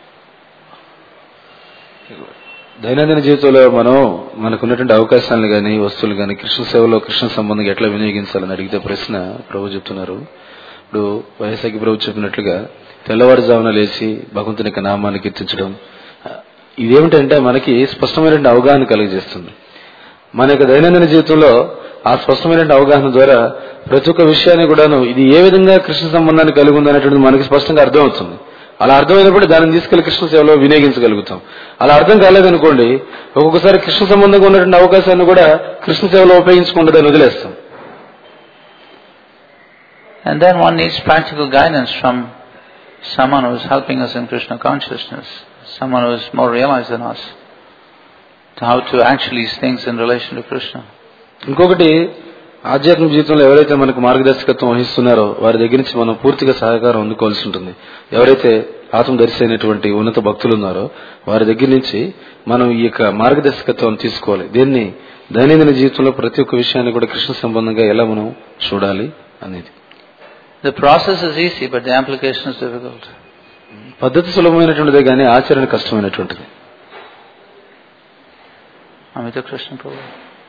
దైనందిన జీవితంలో మనం మనకున్నటువంటి అవకాశాలను కానీ వస్తువులు కానీ కృష్ణ సేవలో కృష్ణ సంబంధంగా ఎట్లా వినియోగించాలని అడిగితే ప్రశ్న ప్రభు చెప్తున్నారు. ఇప్పుడు వైఎస్ఆర్కి ప్రభు చెప్పినట్లుగా తెల్లవారుజామున లేచి భగవంతుని యొక్క నామాన్ని కీర్తించడం ఇదేమిటంటే మనకి స్పష్టమైనటువంటి అవగాహన కలిగజేస్తుంది. మన యొక్క దైనందిన జీవితంలో ఆ స్పష్టమైన అవగాహన ద్వారా ప్రతి ఒక్క విషయాన్ని కూడాను ఇది ఏ విధంగా కృష్ణ సంబంధాన్ని కలిగి ఉంది అనేటువంటిది మనకి స్పష్టంగా అర్థమవుతుంది. అలా అర్థమైనప్పుడు దానిని తీసుకెళ్లి కృష్ణ సేవలో వినియోగించగలుగుతాం. అలా అర్థం కాలేదనుకోండి ఒక్కొక్కసారి కృష్ణ సంబంధంగా ఉన్నటువంటి అవకాశాన్ని కూడా కృష్ణ సేవలో ఉపయోగించకుండా దాన్ని వదిలేస్తాం. And then one needs practical guidance from someone who is helping us in Krishna consciousness, someone who is more realized than us, to how to actually see things in relation to Krishna. ఇంకొకటి ఆధ్యాత్మిక జీవితంలో ఎవరైతే మనకు మార్గదర్శకత్వం వహిస్తున్నారో వారి దగ్గర నుంచి మనం పూర్తిగా సహకారం అందుకోవాల్సి ఉంటుంది. ఎవరైతే ఆత్మదర్శి అయినటువంటి ఉన్నత భక్తులు ఉన్నారో వారి దగ్గర నుంచి మనం ఈ యొక్క మార్గదర్శకత్వం తీసుకోవాలి. దీన్ని దైనందిన జీవితంలో ప్రతి ఒక్క విషయాన్ని కూడా కృష్ణ సంబంధంగా ఎలా మనం చూడాలి అనేది. The process is easy, but the application is difficult. పద్ధతి సులభమైనటువంటిదే కానీ ఆచరణ కష్టమైనటువంటిది. Amita Krishna Prabhu.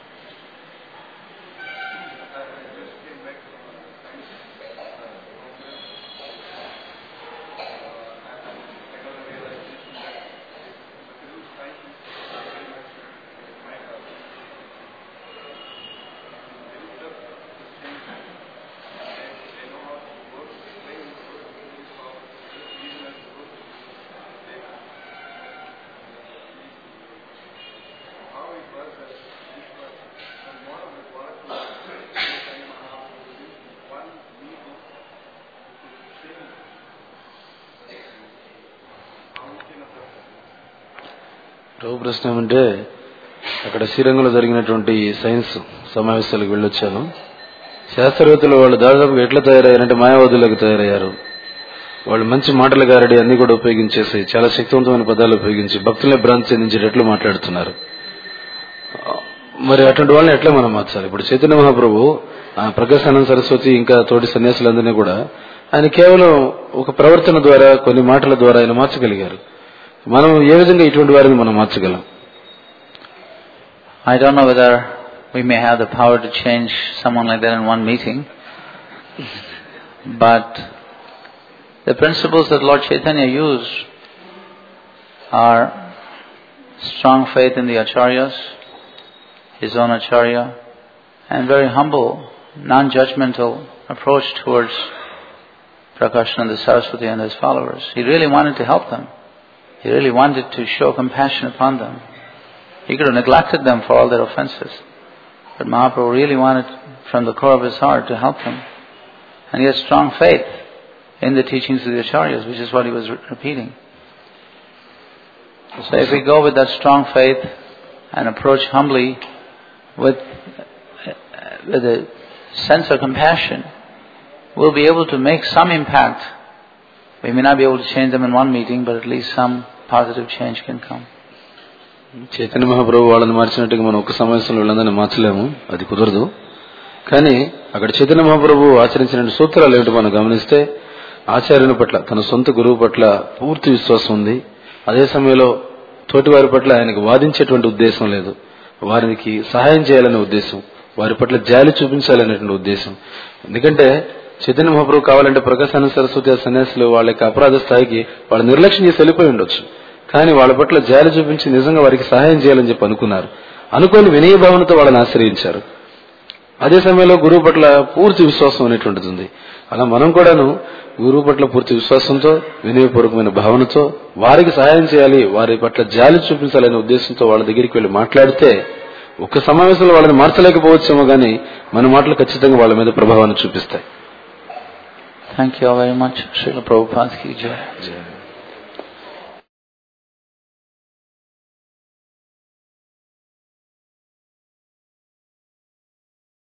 ప్రభు ప్రశ్న ఏమంటే అక్కడ శ్రీరంగంలో జరిగినటువంటి సైన్స్ సమావేశాలకు వెళ్ళొచ్చాను. శాస్త్రవేత్తలు వాళ్ళు దాదాపుగా ఎట్లా తయారయ్యారంటే మాయావాదులకు తయారయ్యారు. వాళ్ళు మంచి మాటల గారడి అన్ని కూడా ఉపయోగించేసి చాలా శక్తివంతమైన పదాలు ఉపయోగించి భక్తులనే భ్రాంతి చెందించేటట్లు మాట్లాడుతున్నారు. మరి అటువంటి వాళ్ళని ఎట్లా మనం మార్చాలి? ఇప్పుడు చైతన్య మహాప్రభు ప్రకాశానంద సరస్వతి ఇంకా తోటి సన్యాసులందరినీ కూడా ఆయన కేవలం ఒక ప్రవర్తన ద్వారా కొన్ని మాటల ద్వారా ఆయన మార్చగలిగారు. మనం ఏ విధంగా ఇటువంటి వారిని మనం మార్చగలం? I don't know whether we may have the power to change someone like that in one meeting, but the principles that Lord Chaitanya used are strong faith in the acharyas, his own acharya, and very humble, non-judgmental approach towards Prakashananda Saraswati and his followers. He really wanted to help them. He really wanted to show compassion upon them. He could have neglected them for all their offenses. But Mahaprabhu really wanted from the core of his heart to help them. And he had strong faith in the teachings of the acharyas, which is what he was repeating. So if we go with that strong faith and approach humbly with a sense of compassion, we'll be able to make some impact. We may not be able to change them in one meeting, but at least some positive change can come. Chaitanya Mahaprabhu వాళ్ళని మార్చినట్టుగా మనం ఒక్క సమావేశంలో వీళ్ళందరినీ మార్చలేము, అది కుదరదు. కానీ అక్కడ చైతన్య మహాప్రభు ఆచరించిన సూత్రాలు ఏమిటో మనం గమనిస్తే, ఆచార్యుని పట్ల, తన సొంత గురువు పట్ల పూర్తి విశ్వాసం ఉంది. అదే సమయంలో తోటి వారి పట్ల ఆయనకు వాదించేటువంటి ఉద్దేశం లేదు. వారికి సహాయం చేయాలనే ఉద్దేశం, వారి పట్ల జాలి చూపించాలనేటువంటి ఉద్దేశం. ఎందుకంటే చైతన్య మహాప్రభు కావాలంటే ప్రకాశానంద సరస్వతి సన్యాసులు వాళ్ళ యొక్క అపరాధ స్థాయికి వాళ్ళు నిర్లక్ష్యం చేసి వెళ్ళిపోయి ఉండొచ్చు. కానీ వాళ్ళ పట్ల జాలి చూపించి నిజంగా వారికి సహాయం చేయాలని చెప్పి అనుకున్నారు. అనుకోని వినయ భావనతో వాళ్ళని ఆశ్రయించారు. అదే సమయంలో గురువు పట్ల పూర్తి విశ్వాసం అనేటువంటిది ఉంది. అలా మనం కూడాను గురువు పట్ల పూర్తి విశ్వాసంతో, వినయపూర్వకమైన భావనతో వారికి సహాయం చేయాలి, వారి పట్ల జాలి చూపించాలనే ఉద్దేశంతో వాళ్ళ దగ్గరికి వెళ్లి మాట్లాడితే, ఒక్క సమావేశంలో వాళ్ళని మార్చలేకపోవచ్చేమో కానీ మన మాటలు ఖచ్చితంగా వాళ్ళ మీద ప్రభావాన్ని చూపిస్తాయి. Thank you all very much. Srila Prabhupada ki jai.